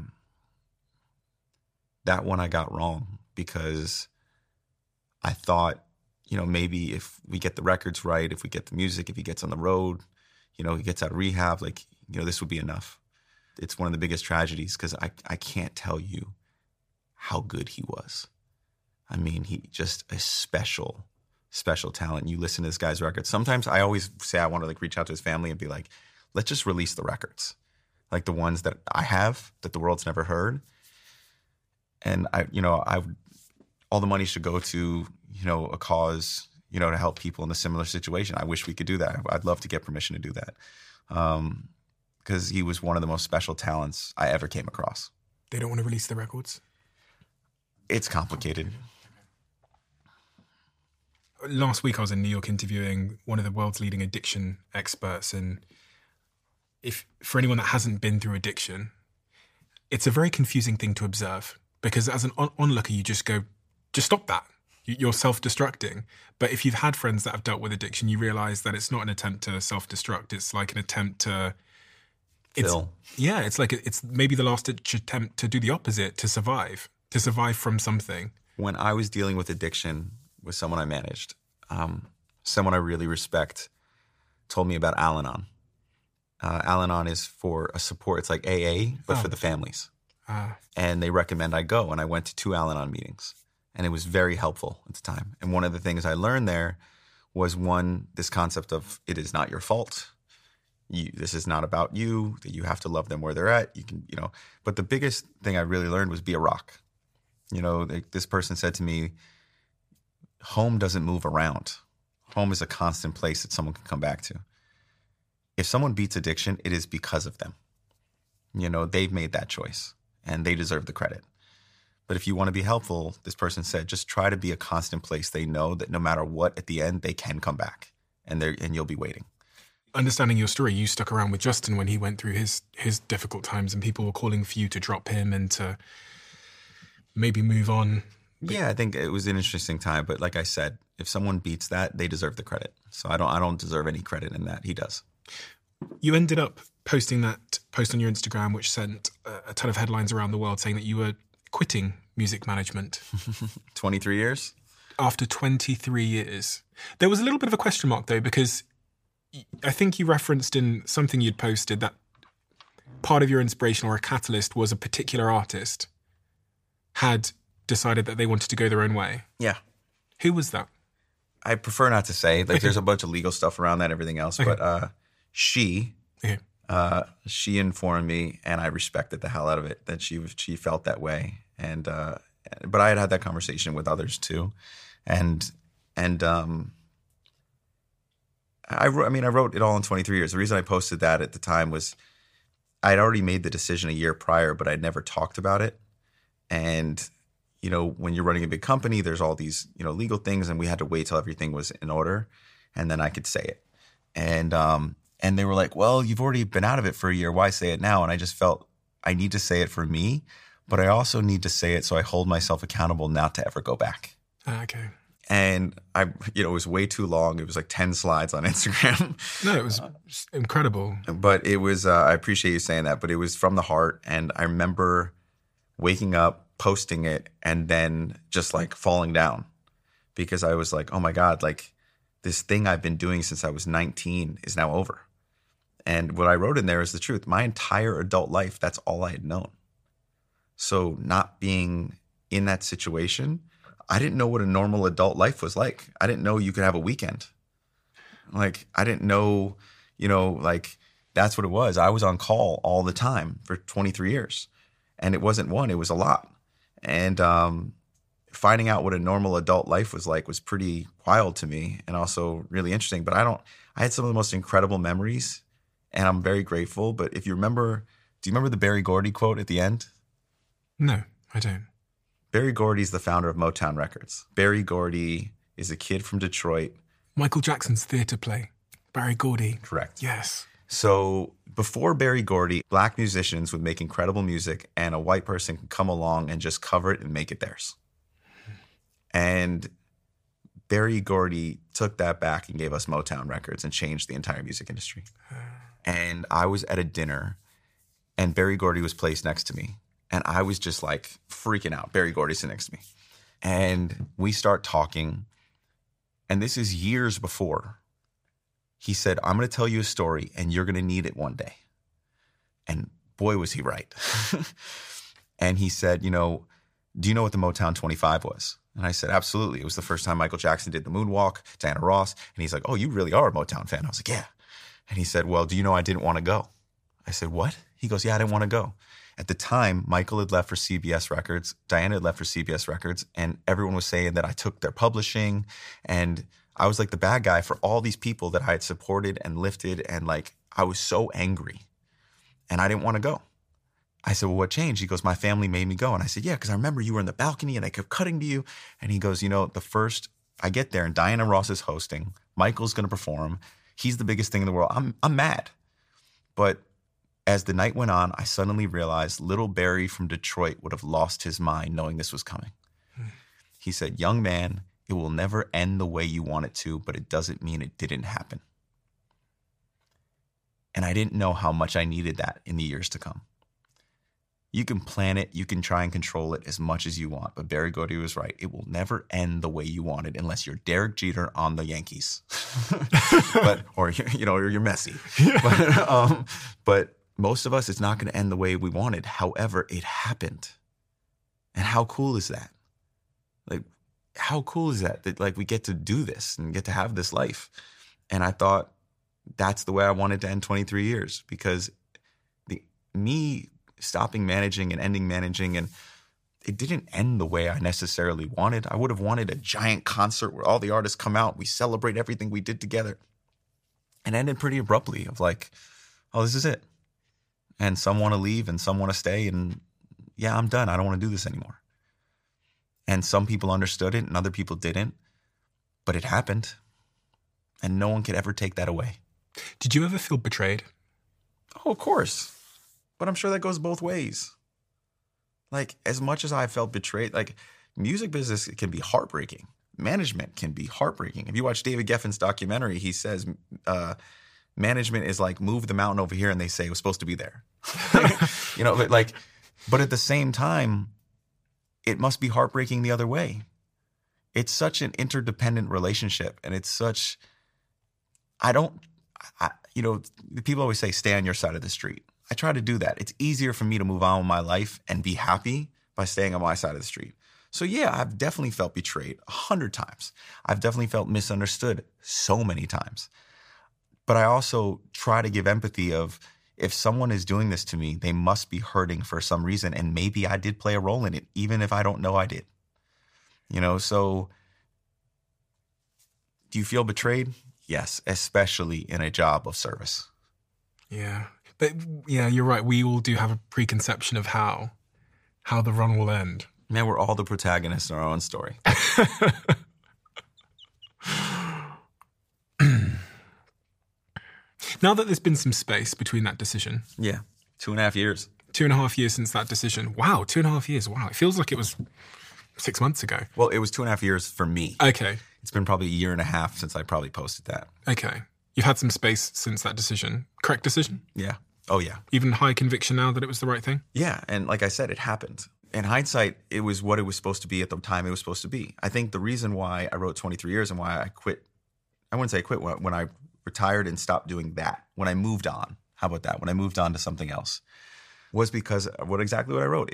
that one I got wrong, because I thought, you know, maybe if we get the records right, if we get the music, if he gets on the road, you know, he gets out of rehab, like, you know, this would be enough. It's one of the biggest tragedies, because I can't tell you how good he was. I mean, he just a special talent. You listen to this guy's records. Sometimes I always say I want to like reach out to his family and be like, let's just release the records, like the ones that I have that the world's never heard. And all the money should go to, you know, a cause, you know, to help people in a similar situation. I wish we could do that. I'd love to get permission to do that, because he was one of the most special talents I ever came across. They don't want to release the records? It's complicated. Last week I was in New York interviewing one of the world's leading addiction experts, and if for anyone that hasn't been through addiction, it's a very confusing thing to observe, because as an onlooker you just go, just stop that. You're self-destructing. But if you've had friends that have dealt with addiction, you realise that it's not an attempt to self-destruct. It's like an attempt to... It's maybe the last-ditch attempt to do the opposite, to survive from something. When I was dealing with addiction with someone I managed, someone I really respect told me about Al-Anon. Al-Anon is for a support. It's like AA, but for the families. And they recommend I go. And I went to 2 Al-Anon meetings. And it was very helpful at the time. And one of the things I learned there was, one, this concept of it is not your fault. This is not about you, that you have to love them where they're at. You can, you know. But the biggest thing I really learned was be a rock. You know, this person said to me, home doesn't move around. Home is a constant place that someone can come back to. If someone beats addiction, it is because of them. You know, they've made that choice, and they deserve the credit. But if you want to be helpful, this person said, just try to be a constant place. They know that no matter what, at the end, they can come back, and you'll be waiting. Understanding your story, you stuck around with Justin when he went through his difficult times, and people were calling for you to drop him and to maybe move on. Yeah, I think it was an interesting time. But like I said, if someone beats that, they deserve the credit. So I don't deserve any credit in that. He does. You ended up posting that post on your Instagram, which sent a ton of headlines around the world saying that you were quitting music management. 23 years? After 23 years. There was a little bit of a question mark, though, because I think you referenced in something you'd posted that part of your inspiration or a catalyst was a particular artist had decided that they wanted to go their own way. Yeah. Who was that? I prefer not to say. Like, Okay. there's a bunch of legal stuff around that, everything else. Okay. But she informed me, and I respected the hell out of it that she felt that way. And but I had that conversation with others too, and I wrote it all in 23 years. The reason I posted that at the time was I'd already made the decision a year prior, but I'd never talked about it. And you know, when you're running a big company, there's all these, you know, legal things, and we had to wait till everything was in order, and then I could say it. And they were like, well, you've already been out of it for a year. Why say it now? And I just felt I need to say it for me, but I also need to say it so I hold myself accountable not to ever go back. Okay. And it was way too long. It was like 10 slides on Instagram. No, it was incredible. But it was, I appreciate you saying that, but it was from the heart. And I remember waking up, posting it, and then just like falling down because I was like, oh my God, like this thing I've been doing since I was 19 is now over. And what I wrote in there is the truth. My entire adult life, that's all I had known. So not being in that situation, I didn't know what a normal adult life was like. I didn't know you could have a weekend. Like, I didn't know, like that's what it was. I was on call all the time for 23 years. And it wasn't one, it was a lot. And finding out what a normal adult life was like was pretty wild to me and also really interesting. But I had some of the most incredible memories, and I'm very grateful. But if you remember, do you remember the Berry Gordy quote at the end? No, I don't. Berry Gordy's the founder of Motown Records. Berry Gordy is a kid from Detroit. Michael Jackson's theatre play. Berry Gordy. Correct. Yes. So before Berry Gordy, black musicians would make incredible music, and a white person could come along and just cover it and make it theirs. And Berry Gordy took that back and gave us Motown Records and changed the entire music industry. And I was at a dinner, and Berry Gordy was placed next to me. And I was just like freaking out. Berry Gordy's next to me. And we start talking. And this is years before. He said, I'm going to tell you a story, and you're going to need it one day. And boy, was he right. And he said, do you know what the Motown 25 was? And I said, absolutely. It was the first time Michael Jackson did the moonwalk, Diana Ross. And he's like, oh, you really are a Motown fan. I was like, yeah. And he said, well, do you know I didn't want to go? I said, what? He goes, yeah, I didn't want to go. At the time, Michael had left for CBS Records, Diana had left for CBS Records, and everyone was saying that I took their publishing, and I was like the bad guy for all these people that I had supported and lifted, and like I was so angry, and I didn't want to go. I said, well, what changed? He goes, my family made me go. And I said, yeah, because I remember you were in the balcony, and I kept cutting to you. And he goes, the first I get there, and Diana Ross is hosting, Michael's going to perform, he's the biggest thing in the world. I'm mad, but as the night went on, I suddenly realized little Barry from Detroit would have lost his mind knowing this was coming. He said, young man, it will never end the way you want it to, but it doesn't mean it didn't happen. And I didn't know how much I needed that in the years to come. You can plan it, you can try and control it as much as you want, but Berry Gordy was right. It will never end the way you want it unless you're Derek Jeter on the Yankees. or you're Messi. But most of us, it's not going to end the way we wanted. However, it happened. And how cool is that? Like, how cool is that like we get to do this and get to have this life? And I thought that's the way I wanted to end 23 years because me stopping managing and ending managing, and it didn't end the way I necessarily wanted. I would have wanted a giant concert where all the artists come out, we celebrate everything we did together. And ended pretty abruptly of like, oh, this is it. And some want to leave and some want to stay. And yeah, I'm done. I don't want to do this anymore. And some people understood it and other people didn't. But it happened. And no one could ever take that away. Did you ever feel betrayed? Oh, of course. But I'm sure that goes both ways. Like, as much as I felt betrayed, like, music business can be heartbreaking. management can be heartbreaking. If you watch David Geffen's documentary, he says management is like move the mountain over here, and they say it was supposed to be there. But at the same time, it must be heartbreaking the other way. It's such an interdependent relationship, and it's such. People always say stay on your side of the street. I try to do that. It's easier for me to move on with my life and be happy by staying on my side of the street. So yeah, I've definitely felt betrayed 100 times. I've definitely felt misunderstood so many times. But I also try to give empathy of if someone is doing this to me, they must be hurting for some reason. And maybe I did play a role in it, even if I don't know I did. So do you feel betrayed? Yes, especially in a job of service. Yeah. But yeah, you're right. We all do have a preconception of how the run will end. Man, we're all the protagonists in our own story. Now that there's been some space between that decision. Yeah, 2.5 years. 2.5 years since that decision. Wow, 2.5 years. Wow, it feels like it was 6 months ago. Well, it was 2.5 years for me. Okay. It's been probably 1.5 years since I probably posted that. Okay. You've had some space since that decision. Correct decision? Yeah. Oh, yeah. Even high conviction now that it was the right thing? Yeah, and like I said, it happened. In hindsight, it was what it was supposed to be at the time it was supposed to be. I think the reason why I wrote 23 years and why I quit, I wouldn't say I quit, when I retired and stopped doing that, when I moved on, how about that? When I moved on to something else, was because of exactly what I wrote.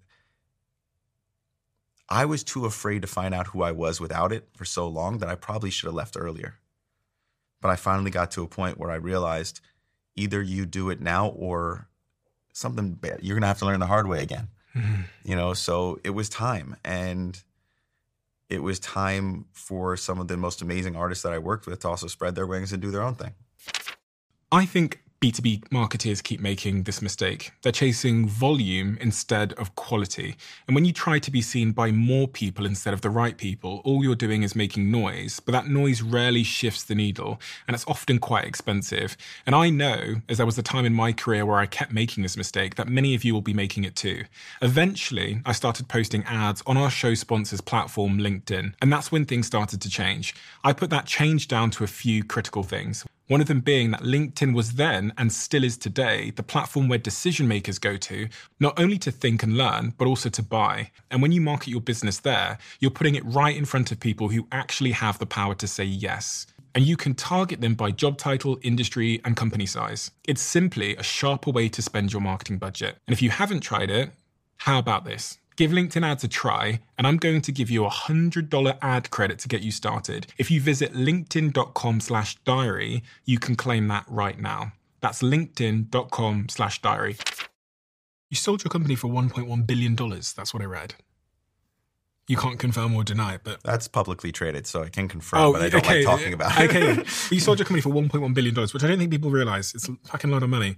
I was too afraid to find out who I was without it for so long that I probably should have left earlier. But I finally got to a point where I realized either you do it now or something bad. You're going to have to learn the hard way again. Mm-hmm. So it was time. And it was time for some of the most amazing artists that I worked with to also spread their wings and do their own thing. I think B2B marketeers keep making this mistake. They're chasing volume instead of quality. And when you try to be seen by more people instead of the right people, all you're doing is making noise, but that noise rarely shifts the needle, and it's often quite expensive. And I know, as there was a time in my career where I kept making this mistake, that many of you will be making it too. Eventually, I started posting ads on our show sponsors platform, LinkedIn, and that's when things started to change. I put that change down to a few critical things. One of them being that LinkedIn was then, and still is today, the platform where decision makers go to, not only to think and learn, but also to buy. And when you market your business there, you're putting it right in front of people who actually have the power to say yes. And you can target them by job title, industry, and company size. It's simply a sharper way to spend your marketing budget. And if you haven't tried it, how about this? Give LinkedIn ads a try, and I'm going to give you a $100 ad credit to get you started. If you visit linkedin.com/diary, you can claim that right now. That's linkedin.com/diary. You sold your company for $1.1 billion. That's what I read. You can't confirm or deny it, but... That's publicly traded, so I can confirm, but I don't like talking about it. Okay, but you sold your company for $1.1 billion, which I don't think people realize. It's a fucking lot of money.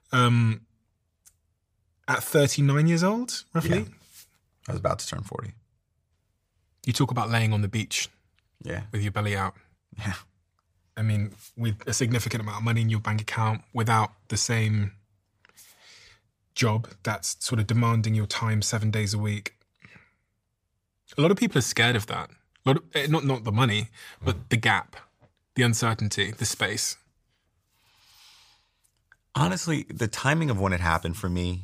At 39 years old, roughly? Yeah. I was about to turn 40. You talk about laying on the beach with your belly out. Yeah. I mean, with a significant amount of money in your bank account, without the same job that's sort of demanding your time 7 days a week. A lot of people are scared of that. Not the money, but the gap, the uncertainty, the space. Honestly, the timing of when it happened for me,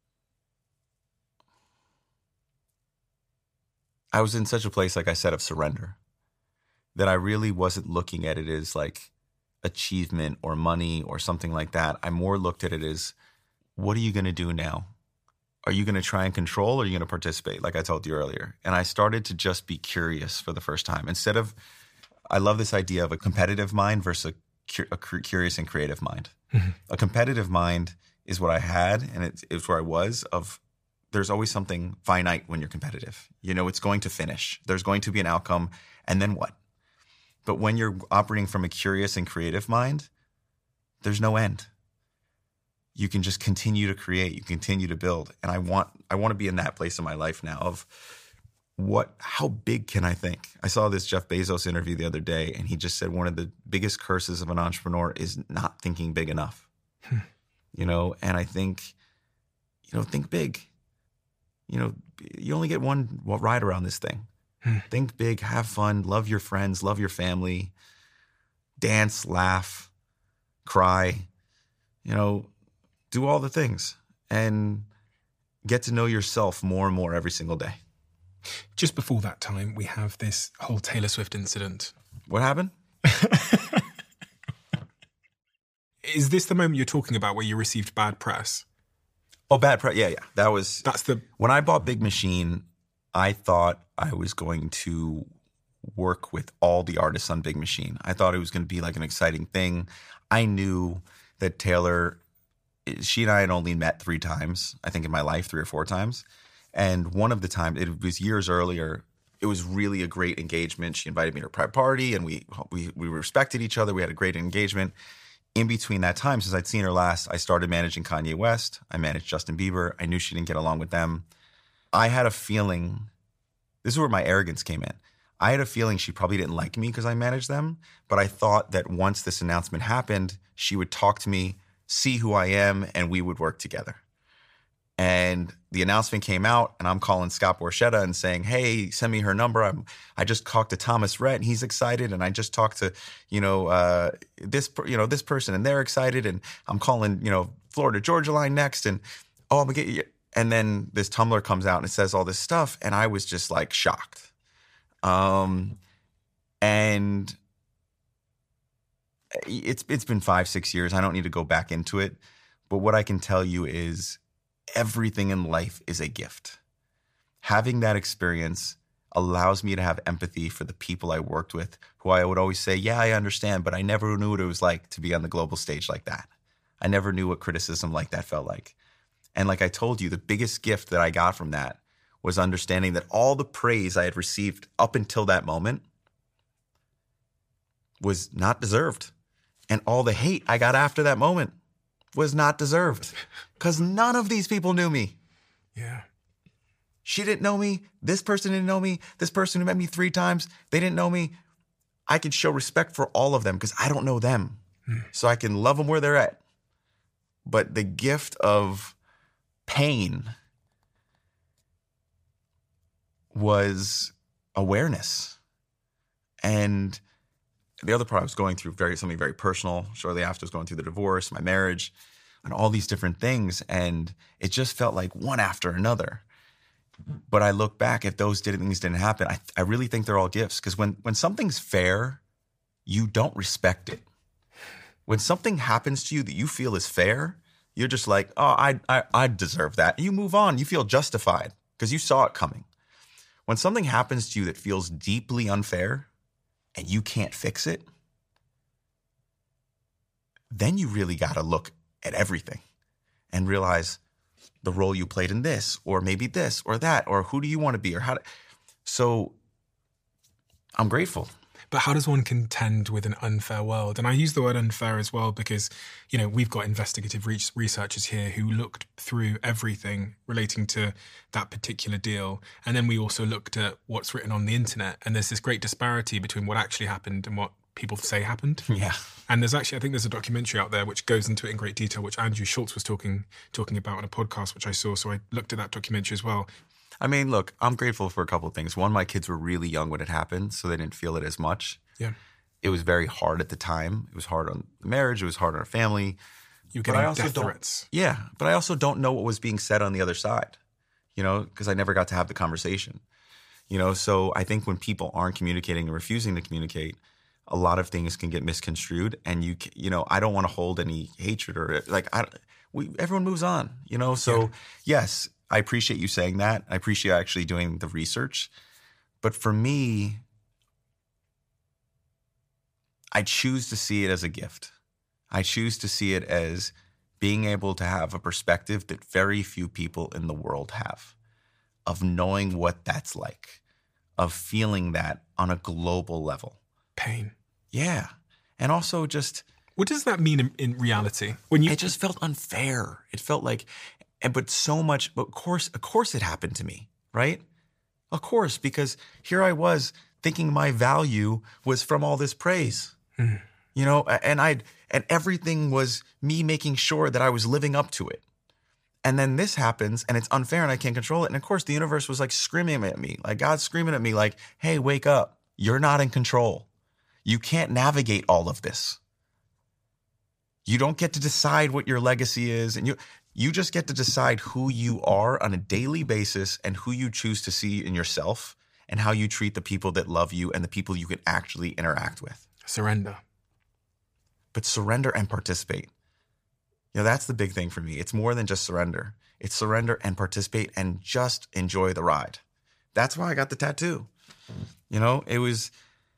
I was in such a place, like I said, of surrender, that I really wasn't looking at it as like achievement or money or something like that. I more looked at it as, what are you going to do now? Are you going to try and control, or are you going to participate, like I told you earlier? And I started to just be curious for the first time. Instead of, I love this idea of a competitive mind versus a curious and creative mind. Mm-hmm. A competitive mind is what I had, and it's where I was of, there's always something finite when you're competitive. It's going to finish. There's going to be an outcome, and then what? But when you're operating from a curious and creative mind, there's no end. You can just continue to create, you continue to build. And I want to be in that place in my life now of how big can I think? I saw this Jeff Bezos interview the other day, and he just said one of the biggest curses of an entrepreneur is not thinking big enough. And I think, think big. You only get one ride around this thing. Think big, have fun, love your friends, love your family, dance, laugh, cry, do all the things and get to know yourself more and more every single day. Just before that time, we have this whole Taylor Swift incident. What happened? Is this the moment you're talking about where you received bad press? Oh, bad press. Yeah. When I bought Big Machine, I thought I was going to work with all the artists on Big Machine. I thought it was going to be like an exciting thing. I knew that Taylor, she and I had only met 3 times, I think in my life, 3 or 4 times. And one of the times, it was years earlier, it was really a great engagement. She invited me to her private party and we respected each other. We had a great engagement. In between that time, since I'd seen her last, I started managing Kanye West. I managed Justin Bieber. I knew she didn't get along with them. I had a feeling, this is where my arrogance came in. I had a feeling she probably didn't like me because I managed them, but I thought that once this announcement happened, she would talk to me, see who I am, and we would work together. And the announcement came out, and I'm calling Scott Borchetta and saying, hey, send me her number. I just talked to Thomas Rhett, and he's excited. And I just talked to, this person, and they're excited. And I'm calling, Florida Georgia Line next. And, I'm going to get you. And then this Tumblr comes out, and it says all this stuff. And I was just, like, shocked. And it's been 5-6 years. I don't need to go back into it. But what I can tell you is everything in life is a gift. Having that experience allows me to have empathy for the people I worked with, who I would always say, yeah, I understand, but I never knew what it was like to be on the global stage like that. I never knew what criticism like that felt like. And like I told you, the biggest gift that I got from that was understanding that all the praise I had received up until that moment was not deserved. And all the hate I got after that moment was not deserved because none of these people knew me. Yeah. She didn't know me. This person didn't know me. This person who met me 3 times, they didn't know me. I can show respect for all of them because I don't know them. So I can love them where they're at. But the gift of pain was awareness. And the other part I was going through something very personal. Shortly after, I was going through the divorce, my marriage, and all these different things. And it just felt like one after another. But I look back, if those things didn't happen, I really think they're all gifts. Because when something's fair, you don't respect it. When something happens to you that you feel is fair, you're just like, oh, I deserve that. And you move on. You feel justified because you saw it coming. When something happens to you that feels deeply unfair and you can't fix it, then you really got to look at everything and realize the role you played in this, or maybe this or that, or who do you want to be, or how to. So I'm grateful. But how does one contend with an unfair world? And I use the word unfair as well because, we've got investigative researchers here who looked through everything relating to that particular deal. And then we also looked at what's written on the internet. And there's this great disparity between what actually happened and what people say happened. Yeah. And I think there's a documentary out there which goes into it in great detail, which Andrew Schultz was talking about on a podcast, which I saw. So I looked at that documentary as well. I mean, look, I'm grateful for a couple of things. One, my kids were really young when it happened, so they didn't feel it as much. Yeah. It was very hard at the time. It was hard on the marriage. It was hard on our family. You were getting death threats. Yeah, but I also don't know what was being said on the other side, because I never got to have the conversation. So I think when people aren't communicating and refusing to communicate, a lot of things can get misconstrued. And I don't want to hold any hatred or everyone moves on, So yeah. Yes, I appreciate you saying that. I appreciate actually doing the research. But for me, I choose to see it as a gift. I choose to see it as being able to have a perspective that very few people in the world have, of knowing what that's like, of feeling that on a global level. Pain. Yeah. And also just... What does that mean in reality? It just felt unfair. It felt like... But so much... But of course it happened to me, right? Of course, because here I was thinking my value was from all this praise. And everything was me making sure that I was living up to it. And then this happens and it's unfair and I can't control it. And of course the universe was like screaming at me, like God's screaming at me like, hey, wake up. You're not in control. You can't navigate all of this. You don't get to decide what your legacy is. And you just get to decide who you are on a daily basis and who you choose to see in yourself and how you treat the people that love you and the people you can actually interact with. Surrender. But surrender and participate. You know, that's the big thing for me. It's more than just surrender. It's surrender and participate and just enjoy the ride. That's why I got the tattoo. You know, it was,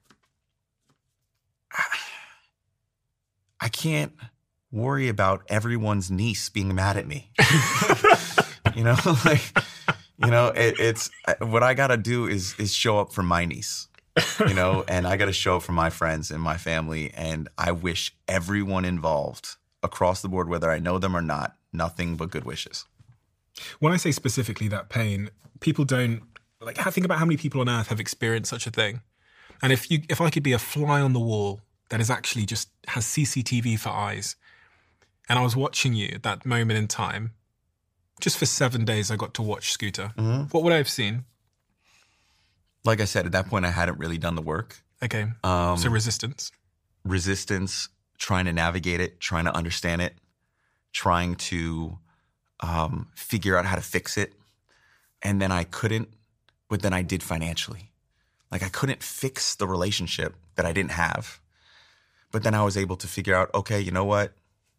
I can't worry about everyone's niece being mad at me. You know, like, you know, it's what I got to do is show up for my niece, you know, and I got to show up for my friends and my family. And I wish everyone involved across the board, whether I know them or not, nothing but good wishes. When I say specifically that pain, people don't, like, think about how many people on earth have experienced such a thing. And if I could be a fly on the wall that is actually just has CCTV for eyes, and I was watching you at that moment in time, just for 7 days I got to watch Scooter. Mm-hmm. What would I have seen? Like I said, at that point I hadn't really done the work. Okay. So resistance. Resistance, trying to navigate it, trying to understand it, trying to figure out how to fix it. And then I couldn't, but then I did financially. Like I couldn't fix the relationship that I didn't have. But then I was able to figure out, okay, you know what?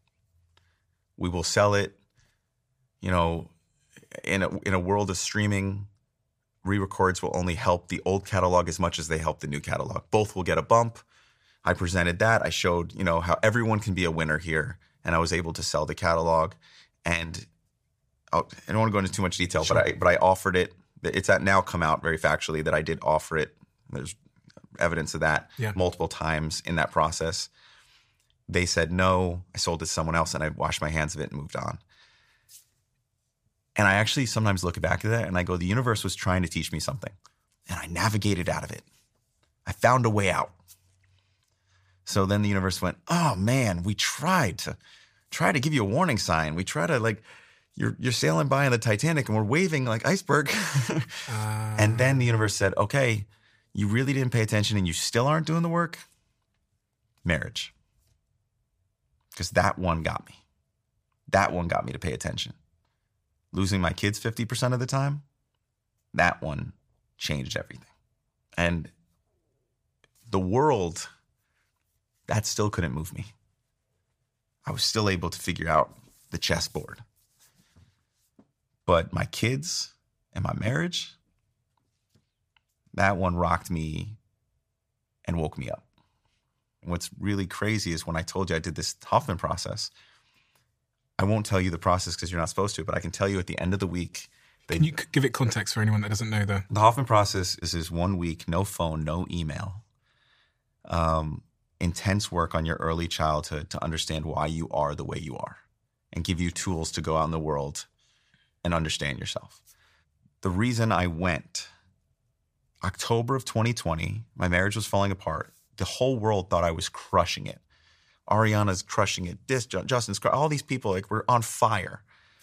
We will sell it. You know, in a world of streaming, re-records will only help the old catalog as much as they help the new catalog. Both will get a bump. I presented that. I showed, you know, how everyone can be a winner here. And I was able to sell the catalog. And I don't want to go into too much detail, sure. but I offered it. It's now come out very factually that I did offer it. There's evidence of that multiple times in that process. They said no. I sold it to someone else and I washed my hands of it and moved on. And I actually sometimes look back at that and I go, the universe was trying to teach me something. And I navigated out of it. I found a way out. So then the universe went, oh man, we tried to give you a warning sign. We try to, like, you're sailing by in the Titanic and we're waving like iceberg. And then the universe said, okay, you really didn't pay attention and you still aren't doing the work. Marriage. Because that one got me. That one got me to pay attention. Losing my kids 50% of the time, that one changed everything. And the world, that still couldn't move me. I was still able to figure out the chessboard. But my kids and my marriage, that one rocked me and woke me up. And what's really crazy is when I told you I did this Hoffman process, I won't tell you the process because you're not supposed to, but I can tell you at the end of the week. Can you give it context for anyone that doesn't know the Hoffman process is this 1 week, no phone, no email. Intense work on your early childhood to understand why you are the way you are and give you tools to go out in the world and understand yourself. The reason I went, October of 2020, my marriage was falling apart. The whole world thought I was crushing it. Ariana's crushing it. Justin's all these people, like, we're on fire.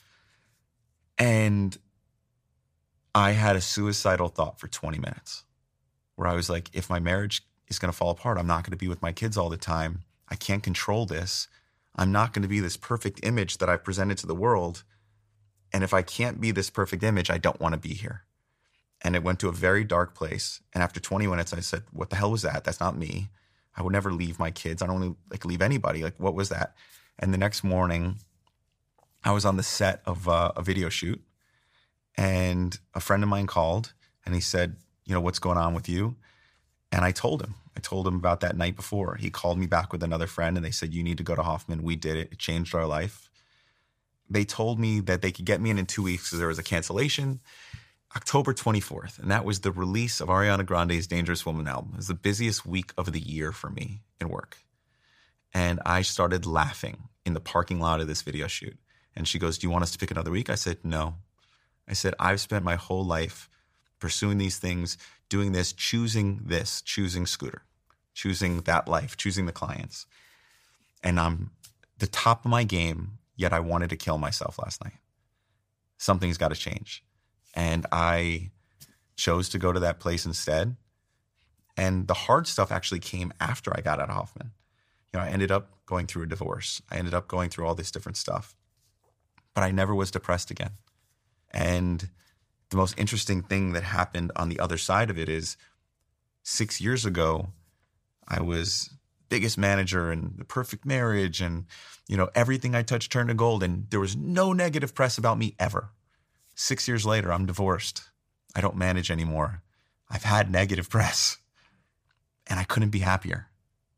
And I had a suicidal thought for 20 minutes where I was like, if my marriage is going to fall apart, I'm not going to be with my kids all the time. I can't control this. I'm not going to be this perfect image that I've presented to the world. And if I can't be this perfect image, I don't want to be here. And it went to a very dark place. And after 20 minutes, I said, what the hell was that? That's not me. I would never leave my kids. I don't want to leave anybody. Like, what was that? And the next morning, I was on the set of a video shoot. And a friend of mine called and he said, you know, what's going on with you? And I told him about that night before. He called me back with another friend and they said, you need to go to Hoffman. We did it. It changed our life. They told me that they could get me in 2 weeks because there was a cancellation. October 24th. And that was the release of Ariana Grande's Dangerous Woman album. It was the busiest week of the year for me in work. And I started laughing in the parking lot of this video shoot. And she goes, do you want us to pick another week? I said, no. I said, I've spent my whole life pursuing these things, doing this, choosing Scooter, choosing that life, choosing the clients. And I'm the top of my game, yet I wanted to kill myself last night. something's got to change. And I chose to go to that place instead. And the hard stuff actually came after I got out of Hoffman. You know, I ended up going through a divorce. I ended up going through all this different stuff. But I never was depressed again. And the most interesting thing that happened on the other side of it is 6 years ago, I was biggest manager and the perfect marriage and, you know, everything I touched turned to gold, and there was no negative press about me ever. 6 years later, I'm divorced. I don't manage anymore. I've had negative press and I couldn't be happier.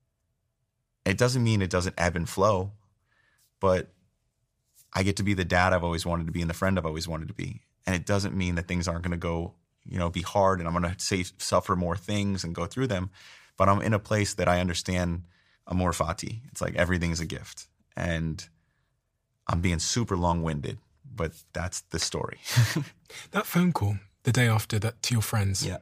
It doesn't mean it doesn't ebb and flow, but I get to be the dad I've always wanted to be and the friend I've always wanted to be. And it doesn't mean that things aren't going to go, you know, be hard and I'm going to suffer more things and go through them. But I'm in a place that I understand amor fati. It's like everything's a gift. And I'm being super long-winded, but that's the story. That phone call the day after that to your friends. Yeah.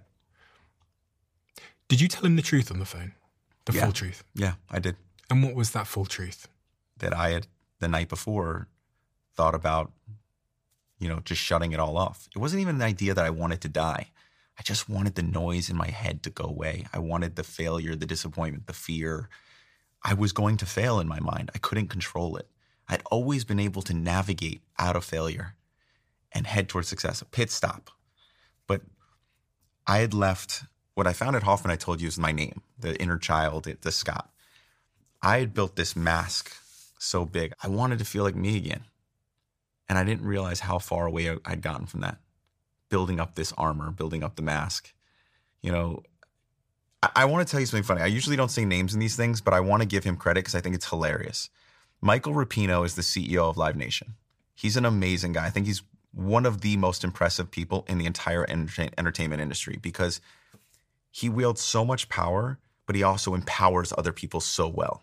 Did you tell him the truth on the phone? The full truth? Yeah, I did. And what was that full truth? That I had, the night before, thought about, you know, just shutting it all off. It wasn't even the idea that I wanted to die. I just wanted the noise in my head to go away. I wanted the failure, the disappointment, the fear. I was going to fail in my mind. I couldn't control it. I'd always been able to navigate out of failure and head towards success, a pit stop. But I had left, what I found at Hoffman, I told you, is my name, the inner child, the Scott. I had built this mask so big. I wanted to feel like me again. And I didn't realize how far away I'd gotten from that. Building up this armor, building up the mask. You know, I want to tell you something funny. I usually don't say names in these things, but I want to give him credit because I think it's hilarious. Michael Rapino is the CEO of Live Nation. He's an amazing guy. I think he's one of the most impressive people in the entire entertainment industry because he wields so much power, but he also empowers other people so well.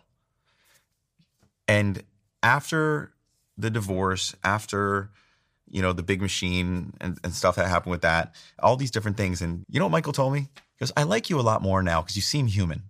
And after the divorce, after, you know, the big machine and stuff that happened with that, all these different things. And you know what Michael told me? He goes, I like you a lot more now because you seem human.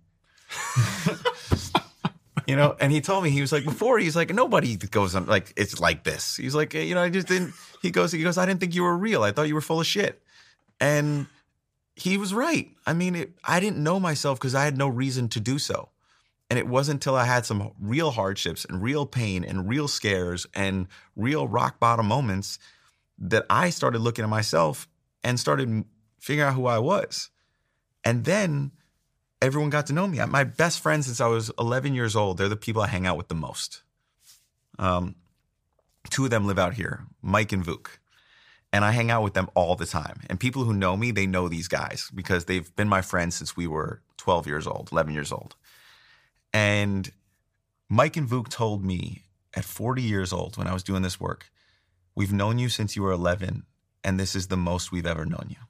You know, and he told me, he was like, before, he's like, nobody goes on like, it's like this. He's like, you know, I just didn't, he goes, I didn't think you were real. I thought you were full of shit. And he was right. I mean, I didn't know myself because I had no reason to do so. And it wasn't until I had some real hardships and real pain and real scares and real rock bottom moments that I started looking at myself and started figuring out who I was. And then everyone got to know me. My best friends since I was 11 years old, they're the people I hang out with the most. Two of them live out here, Mike and Vuk. And I hang out with them all the time. And people who know me, they know these guys because they've been my friends since we were 12 years old, 11 years old. And Mike and Vuk told me at 40 years old when I was doing this work, we've known you since you were 11, and this is the most we've ever known you.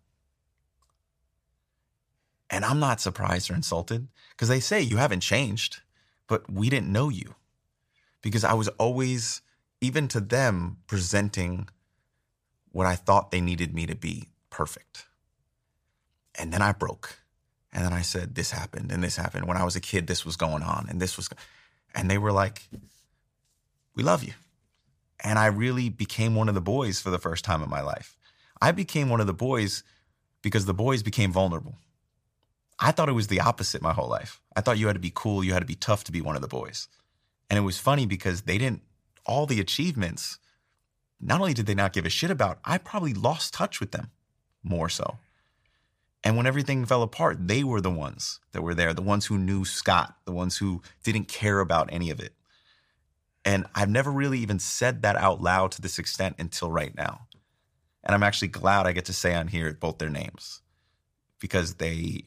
And I'm not surprised or insulted because they say you haven't changed, but we didn't know you because I was always, even to them, presenting what I thought they needed me to be perfect. And then I broke. And then I said, this happened and this happened. When I was a kid, this was going on and this was, and they were like, we love you. And I really became one of the boys for the first time in my life. I became one of the boys because the boys became vulnerable. I thought it was the opposite my whole life. I thought you had to be cool, you had to be tough to be one of the boys. And it was funny because they didn't, all the achievements, not only did they not give a shit about, I probably lost touch with them more so. And when everything fell apart, they were the ones that were there, the ones who knew Scott, the ones who didn't care about any of it. And I've never really even said that out loud to this extent until right now. And I'm actually glad I get to say on here both their names because they,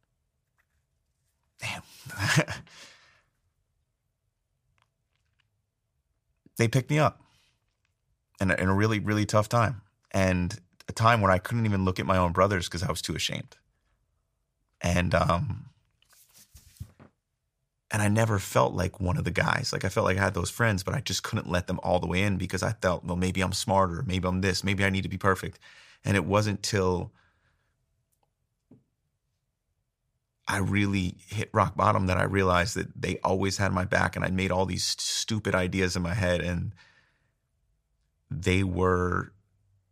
they picked me up in a really, really tough time. And a time when I couldn't even look at my own brothers because I was too ashamed. And I never felt like one of the guys. Like I felt like I had those friends, but I just couldn't let them all the way in because I felt, well, maybe I'm smarter. Maybe I'm this. Maybe I need to be perfect. And it wasn't till I really hit rock bottom that I realized that they always had my back and I made all these stupid ideas in my head and they were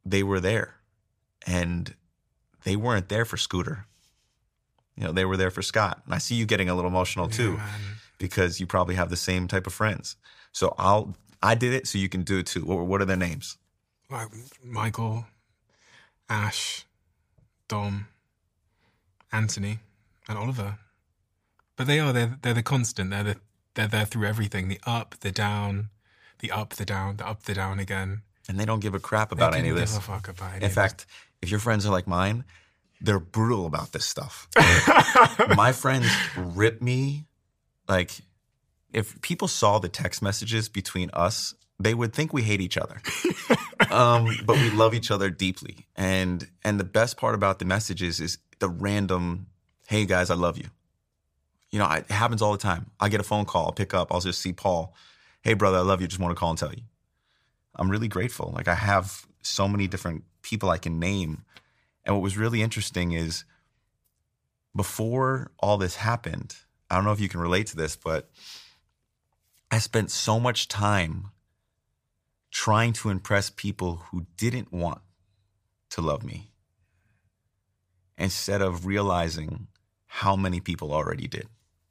they were there. And they weren't there for Scooter. You know, they were there for Scott. And I see you getting a little emotional too, because you probably have the same type of friends. So I did it, so you can do it too. What are their names? Like Michael, Ash, Dom, Anthony, and Oliver. But they're the constant. They're there through everything. The up, the down, the up, the down, the up, the down again. And they don't give a crap about any of this. They don't give a fuck about any In of fact, if your friends are like mine, they're brutal about this stuff. My friends rip me. Like, if people saw the text messages between us, they would think we hate each other. But we love each other deeply. And the best part about the messages is the random, hey guys, I love you. You know, it happens all the time. I get a phone call, I'll pick up, I'll just see Paul. Hey brother, I love you, just want to call and tell you. I'm really grateful. Like, I have so many different people I can name. And what was really interesting is before all this happened, I don't know if you can relate to this, but I spent so much time trying to impress people who didn't want to love me instead of realizing how many people already did.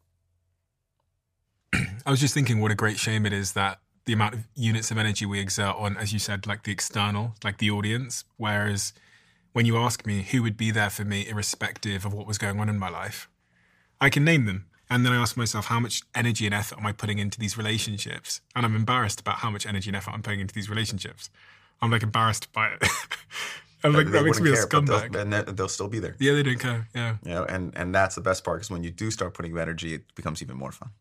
I was just thinking what a great shame it is that the amount of units of energy we exert on, as you said, like the external, like the audience, whereas when you ask me who would be there for me irrespective of what was going on in my life, I can name them. And then I ask myself, how much energy and effort am I putting into these relationships? And I'm embarrassed about how much energy and effort I'm putting into these relationships. I'm like embarrassed by it. I'm like, that makes me a scumbag. And they'll still be there. Yeah, they don't care. Yeah. You know, and that's the best part, because when you do start putting energy, it becomes even more fun.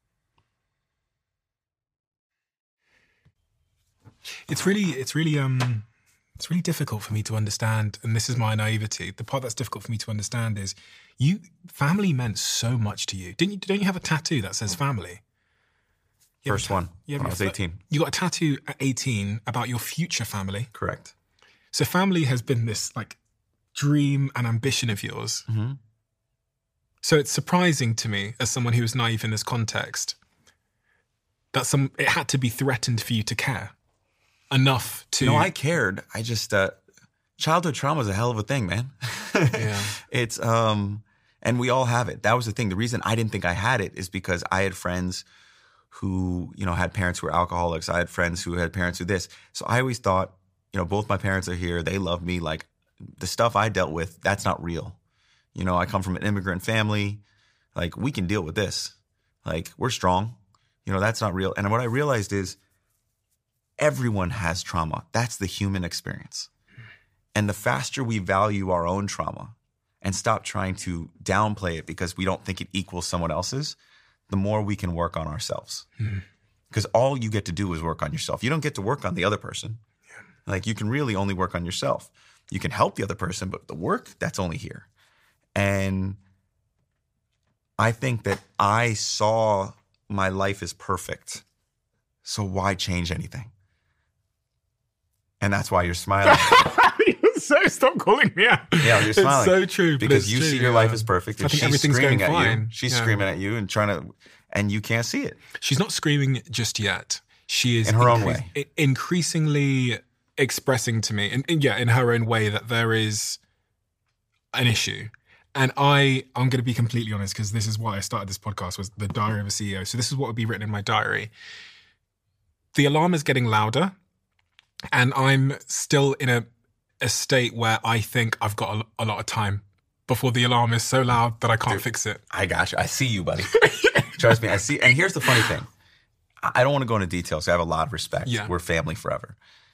It's really difficult for me to understand, and this is my naivety. The part that's difficult for me to understand is family meant so much to you. Don't you have a tattoo that says family? First one, when I was 18. You got a tattoo at 18 about your future family. Correct. So family has been this like dream and ambition of yours. Mm-hmm. So it's surprising to me, as someone who was naive in this context, that it had to be threatened for you to care enough to... No, I cared. I just... childhood trauma is a hell of a thing, man. Yeah. It's... and we all have it. That was the thing. The reason I didn't think I had it is because I had friends who, you know, had parents who were alcoholics. I had friends who had parents who this. So I always thought, you know, both my parents are here. They love me. Like, the stuff I dealt with, that's not real. You know, I come from an immigrant family. Like, we can deal with this. Like, we're strong. You know, that's not real. And what I realized is everyone has trauma. That's the human experience. And the faster we value our own trauma and stop trying to downplay it because we don't think it equals someone else's, the more we can work on ourselves. Because all you get to do is work on yourself. You don't get to work on the other person. Yeah. Like, you can really only work on yourself. You can help the other person, but the work, that's only here. And I think that I saw my life as perfect. So why change anything? And that's why you're smiling. Stop calling me out. Yeah, you're smiling. It's so true. Because you see your life as perfect. And I think she's everything's screaming going at fine. you. She's screaming at you and trying to, and you can't see it. She's not screaming just yet. She is in her own way. Increasingly expressing to me, and yeah, in her own way, that there is an issue. And I'm going to be completely honest, because this is why I started this podcast, was the Diary of a CEO. So this is what would be written in my diary. The alarm is getting louder, and I'm still in a state where I think I've got a lot of time before the alarm is so loud that I can't fix it. I got you. I see you, buddy. Trust me, I see. And here's the funny thing. I don't want to go into details. I have a lot of respect. Yeah. We're family forever.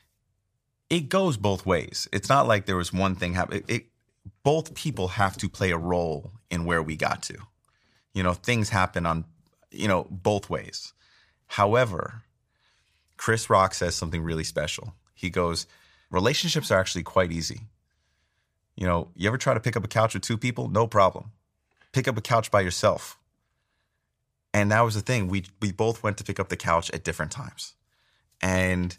It goes both ways. It's not like there was one thing happening. Both people have to play a role in where we got to. You know, things happen on, you know, both ways. However, Chris Rock says something really special. He goes, relationships are actually quite easy. You know, you ever try to pick up a couch with two people? No problem. Pick up a couch by yourself. And that was the thing. We both went to pick up the couch at different times. And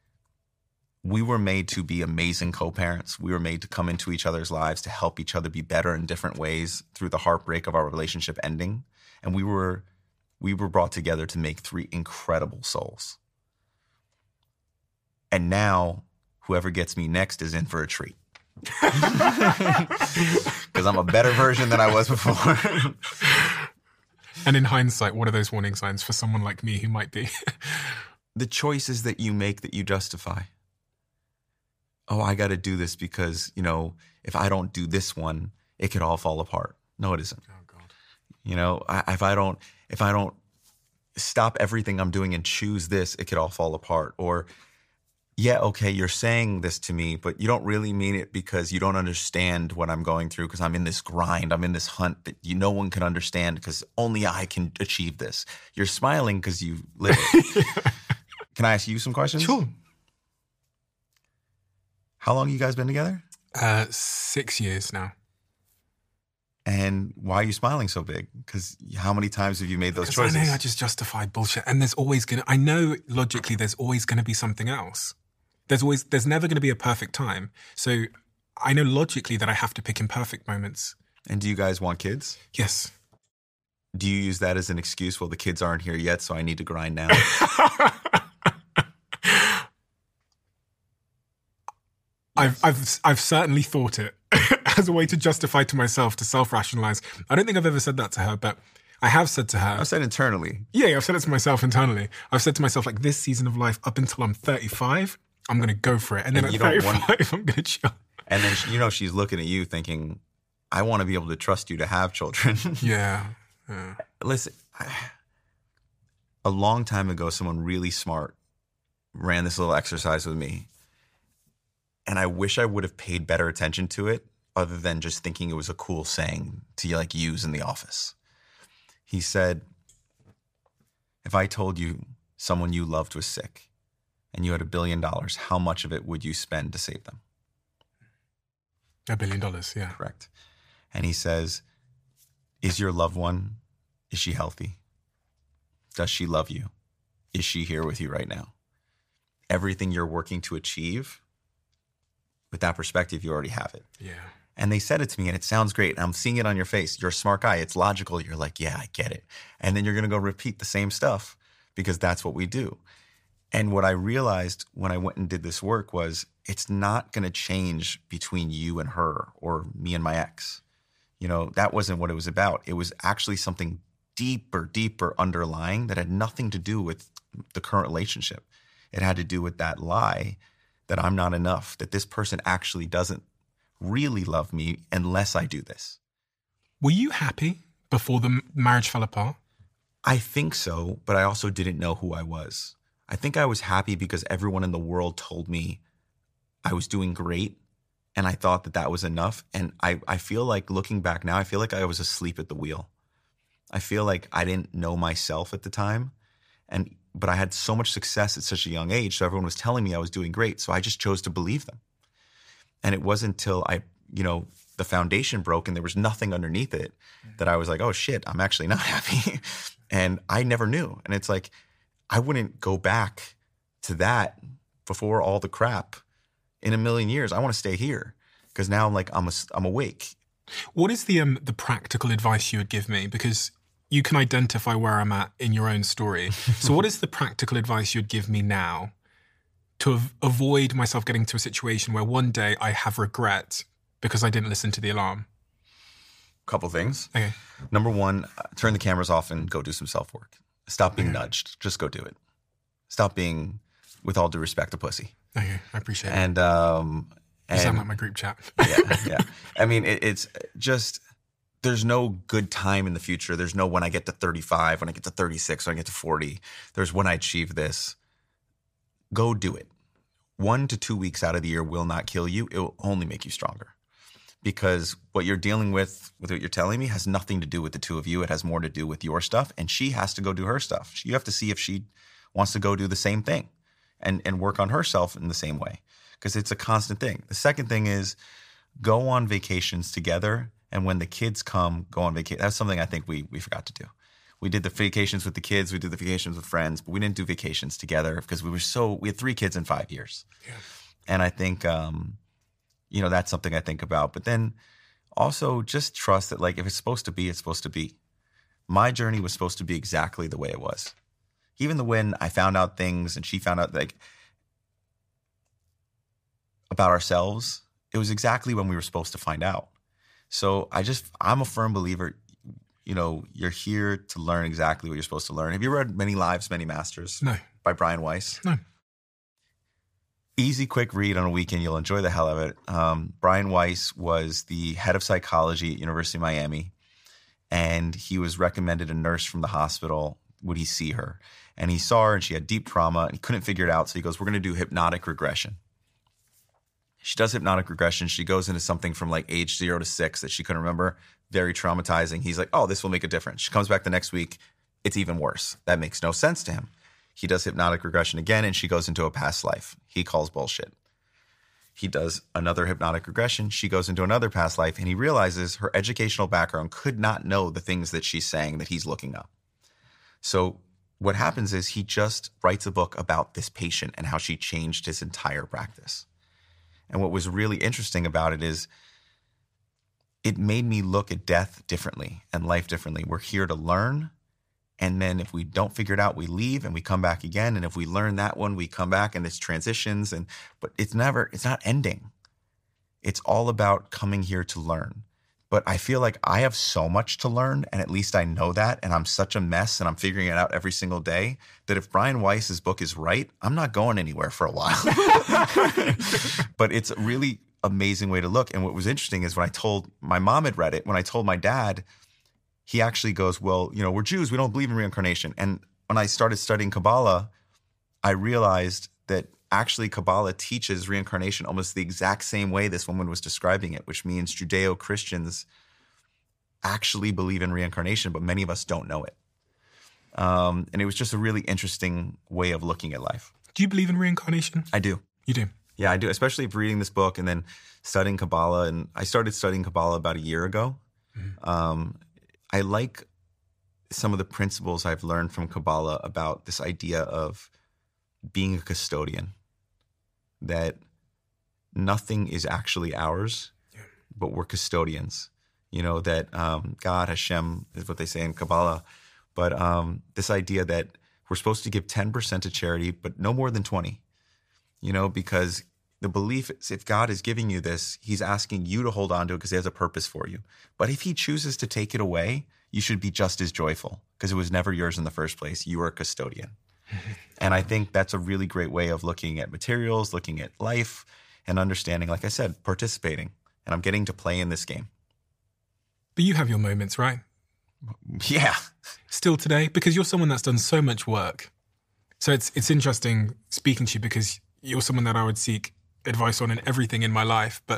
we were made to be amazing co-parents. We were made to come into each other's lives to help each other be better in different ways through the heartbreak of our relationship ending. And we were brought together to make three incredible souls. And now whoever gets me next is in for a treat. Because I'm a better version than I was before. And in hindsight, what are those warning signs for someone like me who might be? The choices that you make that you justify. Oh, I got to do this because, you know, if I don't do this one, it could all fall apart. No, it isn't. Oh, God. You know, if I don't stop everything I'm doing and choose this, it could all fall apart. Or, yeah, okay, you're saying this to me, but you don't really mean it because you don't understand what I'm going through, because I'm in this grind, I'm in this hunt that no one can understand because only I can achieve this. You're smiling because you live it. Can I ask you some questions? Sure. How long you guys been together? 6 years now. And why are you smiling so big? Because how many times have you made those choices? I know I just justified bullshit. And I know logically there's always going to be something else. There's never going to be a perfect time. So I know logically that I have to pick imperfect moments. And do you guys want kids? Yes. Do you use that as an excuse? Well, the kids aren't here yet, so I need to grind now. I've certainly thought it as a way to justify to myself, to self-rationalize. I don't think I've ever said that to her, but I have said to her. I've said internally. Yeah, I've said it to myself internally. I've said to myself, like, this season of life, up until I'm 35, I'm going to go for it. And then at 35, I'm going to chill. And then, you know, she's looking at you thinking, I want to be able to trust you to have children. Yeah. Listen, a long time ago, someone really smart ran this little exercise with me. And I wish I would have paid better attention to it other than just thinking it was a cool saying to like use in the office. He said, if I told you someone you loved was sick and you had $1 billion, how much of it would you spend to save them? $1 billion, yeah. Correct. And he says, is your loved one, is she healthy? Does she love you? Is she here with you right now? Everything you're working to achieve, with that perspective, you already have it. Yeah. And they said it to me, and it sounds great. And I'm seeing it on your face. You're a smart guy. It's logical. You're like, yeah, I get it. And then you're going to go repeat the same stuff because that's what we do. And what I realized when I went and did this work was it's not going to change between you and her or me and my ex. You know, that wasn't what it was about. It was actually something deeper underlying that had nothing to do with the current relationship. It had to do with that lie that I'm not enough, that this person actually doesn't really love me unless I do this. Were you happy before the marriage fell apart? I think so, but I also didn't know who I was. I think I was happy because everyone in the world told me I was doing great, and I thought that that was enough. And I feel like, looking back now, I feel like I was asleep at the wheel. I feel like I didn't know myself at the time, but I had so much success at such a young age, so everyone was telling me I was doing great, so I just chose to believe them. And it wasn't until the foundation broke and there was nothing underneath it that I was like, oh shit, I'm actually not happy. And I never knew. And it's like, I wouldn't go back to that before all the crap in a million years. I want to stay here because now I'm awake. What is the practical advice you would give me? Because you can identify where I'm at in your own story. So what is the practical advice you'd give me now to avoid myself getting to a situation where one day I have regret because I didn't listen to the alarm? Couple things. Okay. Number one, turn the cameras off and go do some self-work. Stop being nudged. Just go do it. Stop being, with all due respect, a pussy. Okay, I appreciate it. And you sound like my group chat. yeah. I mean, it's just, there's no good time in the future. There's no when I get to 35, when I get to 36, when I get to 40. There's when I achieve this. Go do it. 1 to 2 weeks out of the year will not kill you. It will only make you stronger. Because what you're dealing with what you're telling me, has nothing to do with the two of you. It has more to do with your stuff. And she has to go do her stuff. You have to see if she wants to go do the same thing and work on herself in the same way. Because it's a constant thing. The second thing is go on vacations together. And when the kids come, go on vacation. That's something I think we forgot to do. We did the vacations with the kids. We did the vacations with friends. But we didn't do vacations together because we had 3 kids in 5 years. Yeah. And I think, that's something I think about. But then also just trust that, like, if it's supposed to be, it's supposed to be. My journey was supposed to be exactly the way it was. Even when I found out things and she found out, like, about ourselves, it was exactly when we were supposed to find out. So I'm a firm believer, you're here to learn exactly what you're supposed to learn. Have you read Many Lives, Many Masters? No. By Brian Weiss? No. Easy, quick read on a weekend. You'll enjoy the hell of it. Brian Weiss was the head of psychology at University of Miami, and he was recommended a nurse from the hospital. Would he see her? And he saw her, and she had deep trauma, and he couldn't figure it out. So he goes, we're going to do hypnotic regression. She does hypnotic regression. She goes into something from like age 0 to 6 that she couldn't remember. Very traumatizing. He's like, oh, this will make a difference. She comes back the next week. It's even worse. That makes no sense to him. He does hypnotic regression again, and she goes into a past life. He calls bullshit. He does another hypnotic regression. She goes into another past life, and he realizes her educational background could not know the things that she's saying that he's looking up. So what happens is he just writes a book about this patient and how she changed his entire practice. And what was really interesting about it is it made me look at death differently and life differently. We're here to learn. And then if we don't figure it out, we leave and we come back again. And if we learn that one, we come back and it's transitions. But it's not ending. It's all about coming here to learn. But I feel like I have so much to learn, and at least I know that, and I'm such a mess, and I'm figuring it out every single day, that if Brian Weiss's book is right, I'm not going anywhere for a while. But it's a really amazing way to look. And what was interesting is when I told my mom had read it, when I told my dad, he actually goes, well, we're Jews, we don't believe in reincarnation. And when I started studying Kabbalah, I realized that actually Kabbalah teaches reincarnation almost the exact same way this woman was describing it, which means Judeo-Christians actually believe in reincarnation, but many of us don't know it. And it was just a really interesting way of looking at life. Do you believe in reincarnation? I do. You do? Yeah, I do, especially reading this book and then studying Kabbalah. And I started studying Kabbalah about a year ago. Mm-hmm. I like some of the principles I've learned from Kabbalah about this idea of being a custodian, that nothing is actually ours, but we're custodians. That God, Hashem is what they say in Kabbalah. But this idea that we're supposed to give 10% to charity, but no more than 20, because the belief is if God is giving you this, he's asking you to hold on to it because he has a purpose for you. But if he chooses to take it away, you should be just as joyful because it was never yours in the first place. You were a custodian. And I think that's a really great way of looking at materials, looking at life, and understanding, like I said, participating. And I'm getting to play in this game. But you have your moments, right? Yeah. Still today? Because you're someone that's done so much work. So it's interesting speaking to you because you're someone that I would seek advice on in everything in my life. But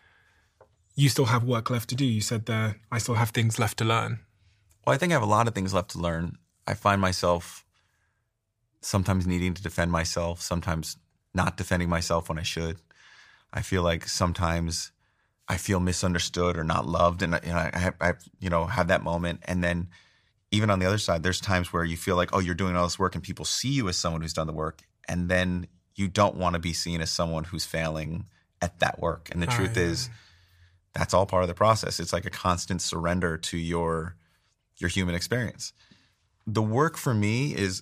you still have work left to do. You said there, I still have things left to learn. Well, I think I have a lot of things left to learn. I find myself sometimes needing to defend myself, sometimes not defending myself when I should. I feel like sometimes I feel misunderstood or not loved, and I have that moment. And then even on the other side, there's times where you feel like, oh, you're doing all this work, and people see you as someone who's done the work, and then you don't want to be seen as someone who's failing at that work. And the truth is, that's all part of the process. It's like a constant surrender to your human experience. The work for me is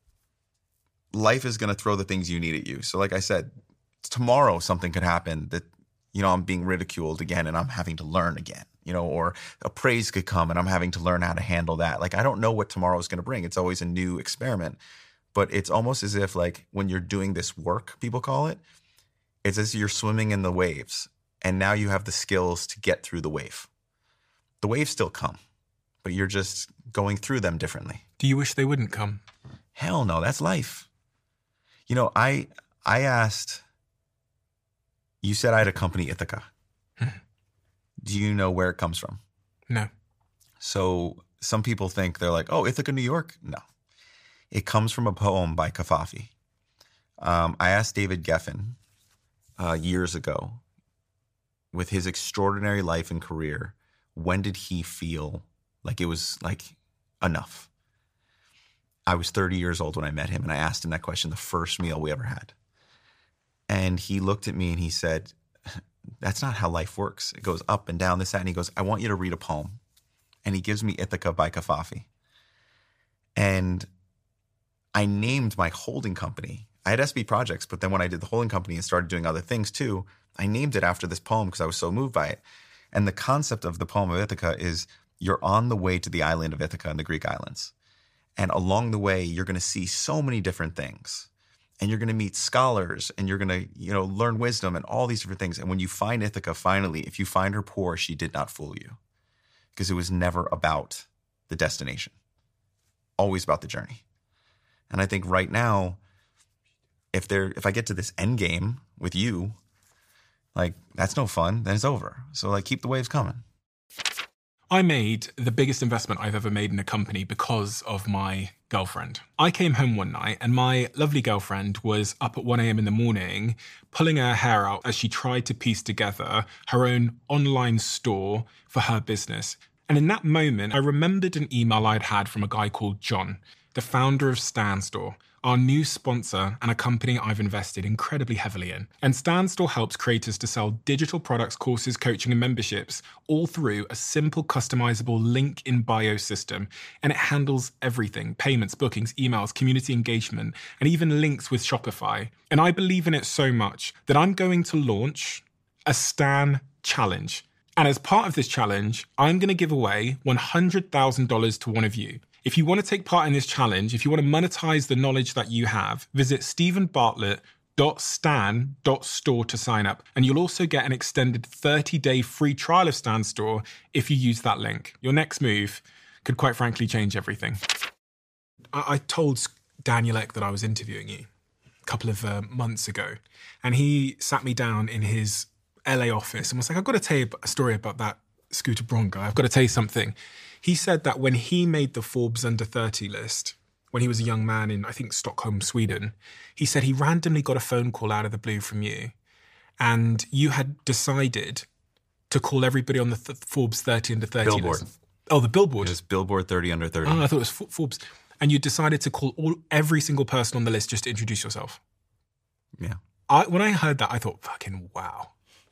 life is going to throw the things you need at you. So like I said, tomorrow something could happen that, I'm being ridiculed again and I'm having to learn again, or a praise could come and I'm having to learn how to handle that. Like, I don't know what tomorrow is going to bring. It's always a new experiment. But it's almost as if like when you're doing this work, people call it, it's as if you're swimming in the waves and now you have the skills to get through the wave. The waves still come, but you're just going through them differently. Do you wish they wouldn't come? Hell no, that's life. I asked, you said I had a company, Ithaca. Do you know where it comes from? No. So some people think they're like, oh, Ithaca, New York? No. It comes from a poem by Kafafi. I asked David Geffen years ago, with his extraordinary life and career, when did he feel like it was like enough? I was 30 years old when I met him, and I asked him that question the first meal we ever had. And he looked at me and he said, that's not how life works. It goes up and down, this, that. And he goes, I want you to read a poem. And he gives me Ithaca by Kafafi. And I named my holding company I had SB Projects, but then when I did the holding company and started doing other things too, I named it after this poem because I was so moved by it. And the concept of the poem of Ithaca is you're on the way to the island of Ithaca in the Greek islands. And along the way, you're going to see so many different things. And you're going to meet scholars and you're going to, learn wisdom and all these different things. And when you find Ithaca, finally, if you find her poor, she did not fool you. Because it was never about the destination. Always about the journey. And I think right now, if I get to this end game with you, like, that's no fun, then it's over. So, like, keep the waves coming. I made the biggest investment I've ever made in a company because of my girlfriend. I came home one night and my lovely girlfriend was up at 1 a.m. in the morning, pulling her hair out as she tried to piece together her own online store for her business. And in that moment, I remembered an email I'd had from a guy called John, the founder of Stan Store, our new sponsor and a company I've invested incredibly heavily in. And Stan Store helps creators to sell digital products, courses, coaching, and memberships all through a simple, customizable link in bio system. And it handles everything: payments, bookings, emails, community engagement, and even links with Shopify. And I believe in it so much that I'm going to launch a Stan Challenge. And as part of this challenge, I'm going to give away $100,000 to one of you. If you want to take part in this challenge, if you want to monetize the knowledge that you have, visit stephenbartlett.stan.store to sign up. And you'll also get an extended 30-day free trial of Stan Store if you use that link. Your next move could quite frankly change everything. I told Daniel Ek that I was interviewing you a couple of months ago. And he sat me down in his LA office and was like, I've got to tell you a story about that Scooter Braun guy. I've got to tell you something. He said that when he made the Forbes under 30 list, when he was a young man in, I think, Stockholm, Sweden, he said he randomly got a phone call out of the blue from you. And you had decided to call everybody on the Forbes 30 under 30 Billboard. list. Oh, the Billboard. It was Billboard 30 under 30. Oh, I thought it was Forbes. And you decided to call every single person on the list just to introduce yourself. Yeah. When I heard that, I thought, fucking wow.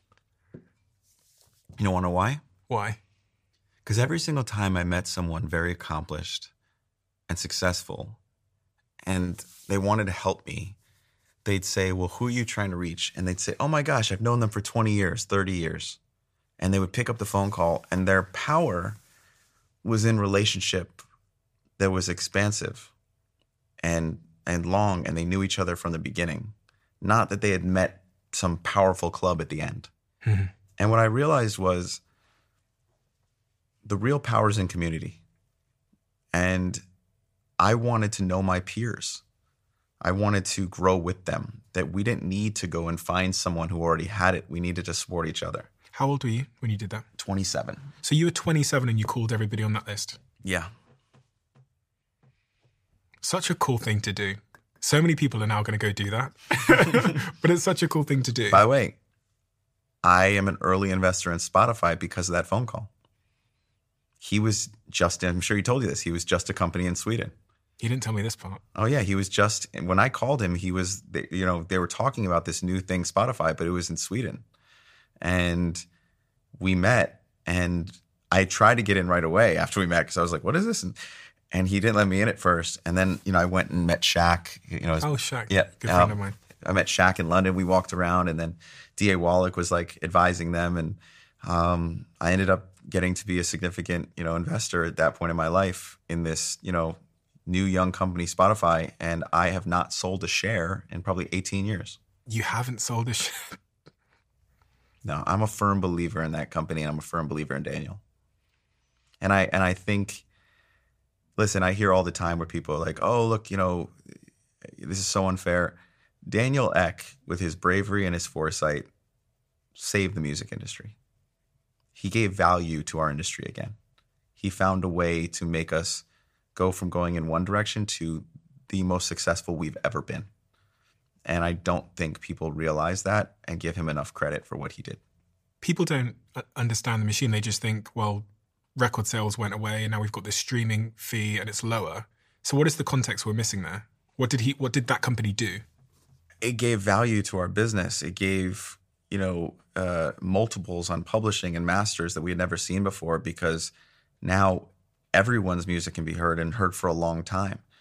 You want to know why? Why? Because every single time I met someone very accomplished and successful and they wanted to help me, they'd say, well, who are you trying to reach? And they'd say, oh my gosh, I've known them for 20 years, 30 years. And they would pick up the phone call and their power was in relationship that was expansive and long, and they knew each other from the beginning. Not that they had met some powerful club at the end. Mm-hmm. And what I realized was the real power is in community. And I wanted to know my peers. I wanted to grow with them, that we didn't need to go and find someone who already had it. We needed to support each other. How old were you when you did that? 27. So you were 27 and you called everybody on that list? Yeah. Such a cool thing to do. So many people are now going to go do that. But it's such a cool thing to do. By the way, I am an early investor in Spotify because of that phone call. He was just, I'm sure he told you this, he was just a company in Sweden. He didn't tell me this part. Oh yeah, he was just, when I called him, he was, they were talking about this new thing, Spotify, but it was in Sweden. And we met, and I tried to get in right away after we met because I was like, what is this? And he didn't let me in at first. And then, I went and met Shaq. Shaq. Yeah. Good friend of mine. I met Shaq in London. We walked around, and then D.A. Wallach was like advising them. And I ended up getting to be a significant, investor at that point in my life in this, new young company, Spotify. And I have not sold a share in probably 18 years. You haven't sold a share? No, I'm a firm believer in that company, and I'm a firm believer in Daniel. And I think, listen, I hear all the time where people are like, oh, look, this is so unfair. Daniel Ek, with his bravery and his foresight, saved the music industry. He gave value to our industry again. He found a way to make us go from going in one direction to the most successful we've ever been. And I don't think people realize that and give him enough credit for what he did. People don't understand the machine. They just think, well, record sales went away and now we've got this streaming fee and it's lower. So what is the context we're missing there? What did that company do? It gave value to our business. It gave, multiples on publishing and masters that we had never seen before, because now everyone's music can be heard and heard for a long time.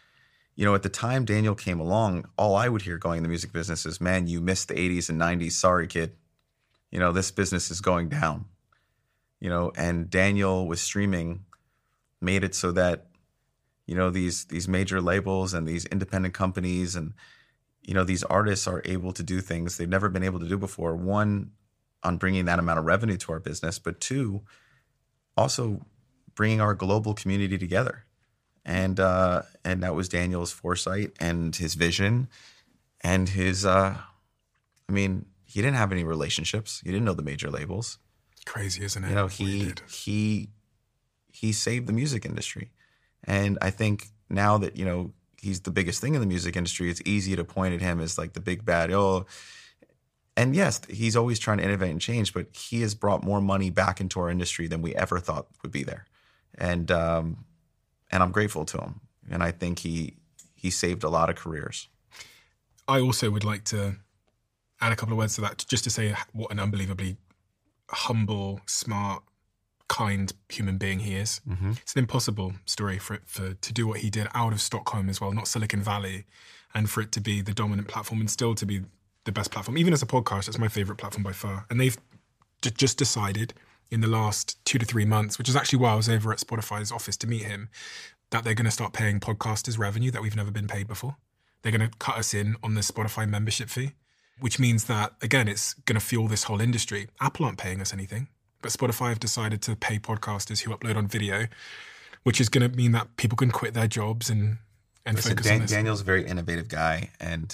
at the time Daniel came along, all I would hear going in the music business is, man, you missed the 80s and 90s. Sorry, kid. This business is going down. And Daniel with streaming made it so that, these major labels and these independent companies and, these artists are able to do things they've never been able to do before. One, on bringing that amount of revenue to our business, but two, also bringing our global community together. And that was Daniel's foresight and his vision and his, he didn't have any relationships. He didn't know the major labels. Crazy, isn't it? He saved the music industry. And I think now that, he's the biggest thing in the music industry, it's easy to point at him as like the big bad. And yes, he's always trying to innovate and change, but he has brought more money back into our industry than we ever thought would be there. And I'm grateful to him. And I think he saved a lot of careers. I also would like to add a couple of words to that, just to say what an unbelievably humble, smart, kind human being he is. Mm-hmm. It's an impossible story for to do what he did out of Stockholm as well, not Silicon Valley, and for it to be the dominant platform and still to be the best platform. Even as a podcast, it's my favorite platform by far. And they've just decided in the last 2 to 3 months, which is actually why I was over at Spotify's office to meet him, that they're going to start paying podcasters revenue that we've never been paid before. They're going to cut us in on the Spotify membership fee, which means that, again, it's going to fuel this whole industry. Apple aren't paying us anything, but Spotify have decided to pay podcasters who upload on video, which is going to mean that people can quit their jobs and focus on this. Daniel's a very innovative guy, and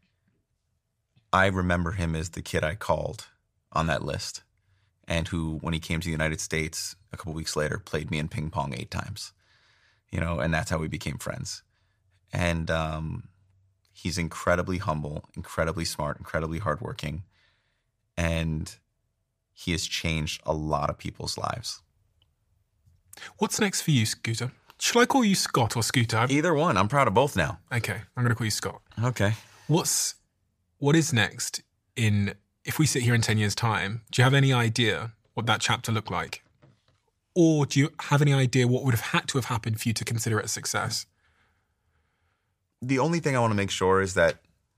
I remember him as the kid I called on that list, and who, when he came to the United States a couple weeks later, played me in ping pong 8 times, and that's how we became friends. And he's incredibly humble, incredibly smart, incredibly hardworking, and he has changed a lot of people's lives. What's next for you, Scooter? Shall I call you Scott or Scooter? Either one. I'm proud of both now. Okay, I'm going to call you Scott. Okay. What is next if we sit here in 10 years' time, do you have any idea what that chapter looked like? Or do you have any idea what would have had to have happened for you to consider it a success? The only thing I want to make sure is that,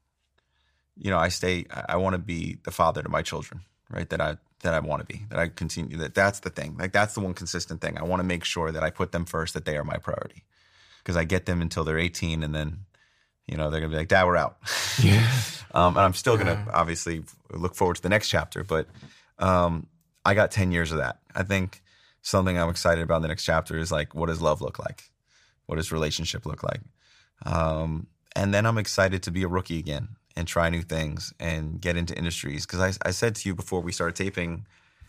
I want to be the father to my children, right? That I want to be, that I continue, that's the thing. Like, that's the one consistent thing. I want to make sure that I put them first, that they are my priority. Because I get them until they're 18 and then, they're going to be like, Dad, we're out. Yeah. And I'm still going to obviously look forward to the next chapter. But I got 10 years of that. I think something I'm excited about in the next chapter is like, what does love look like? What does relationship look like? And then I'm excited to be a rookie again and try new things and get into industries. Because I said to you before we started taping,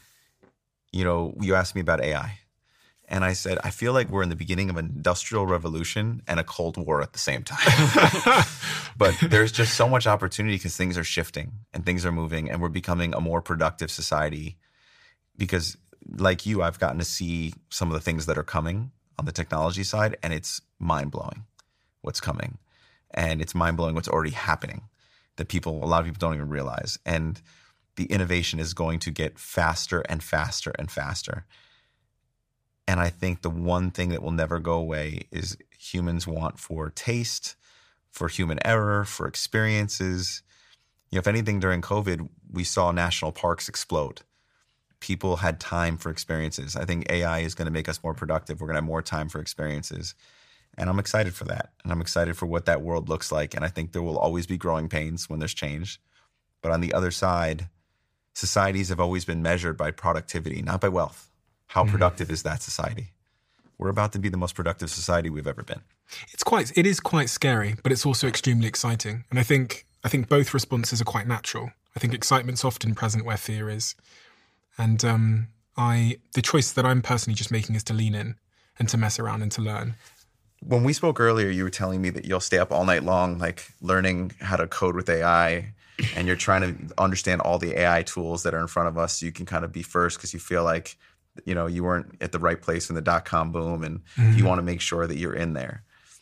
you asked me about AI. And I said, I feel like we're in the beginning of an industrial revolution and a Cold War at the same time. But there's just so much opportunity because things are shifting and things are moving and we're becoming a more productive society. Because like you, I've gotten to see some of the things that are coming on the technology side, and it's mind-blowing what's coming. And it's mind-blowing what's already happening that a lot of people don't even realize. And the innovation is going to get faster and faster and faster. And I think the one thing that will never go away is humans want for taste, for human error, for experiences. If anything, during COVID, we saw national parks explode. People had time for experiences. I think AI is going to make us more productive. We're going to have more time for experiences. And I'm excited for that. And I'm excited for what that world looks like. And I think there will always be growing pains when there's change. But on the other side, societies have always been measured by productivity, not by wealth. How productive is that society? We're about to be the most productive society we've ever been. It is quite scary, but it's also extremely exciting. And I think both responses are quite natural. I think excitement's often present where fear is. And the choice that I'm personally just making is to lean in and to mess around and to learn. When we spoke earlier, you were telling me that you'll stay up all night long, like learning how to code with AI, and you're trying to understand all the AI tools that are in front of us so you can kind of be first because you feel like, you weren't at the right place in the .com boom, and you want to make sure that you're in there.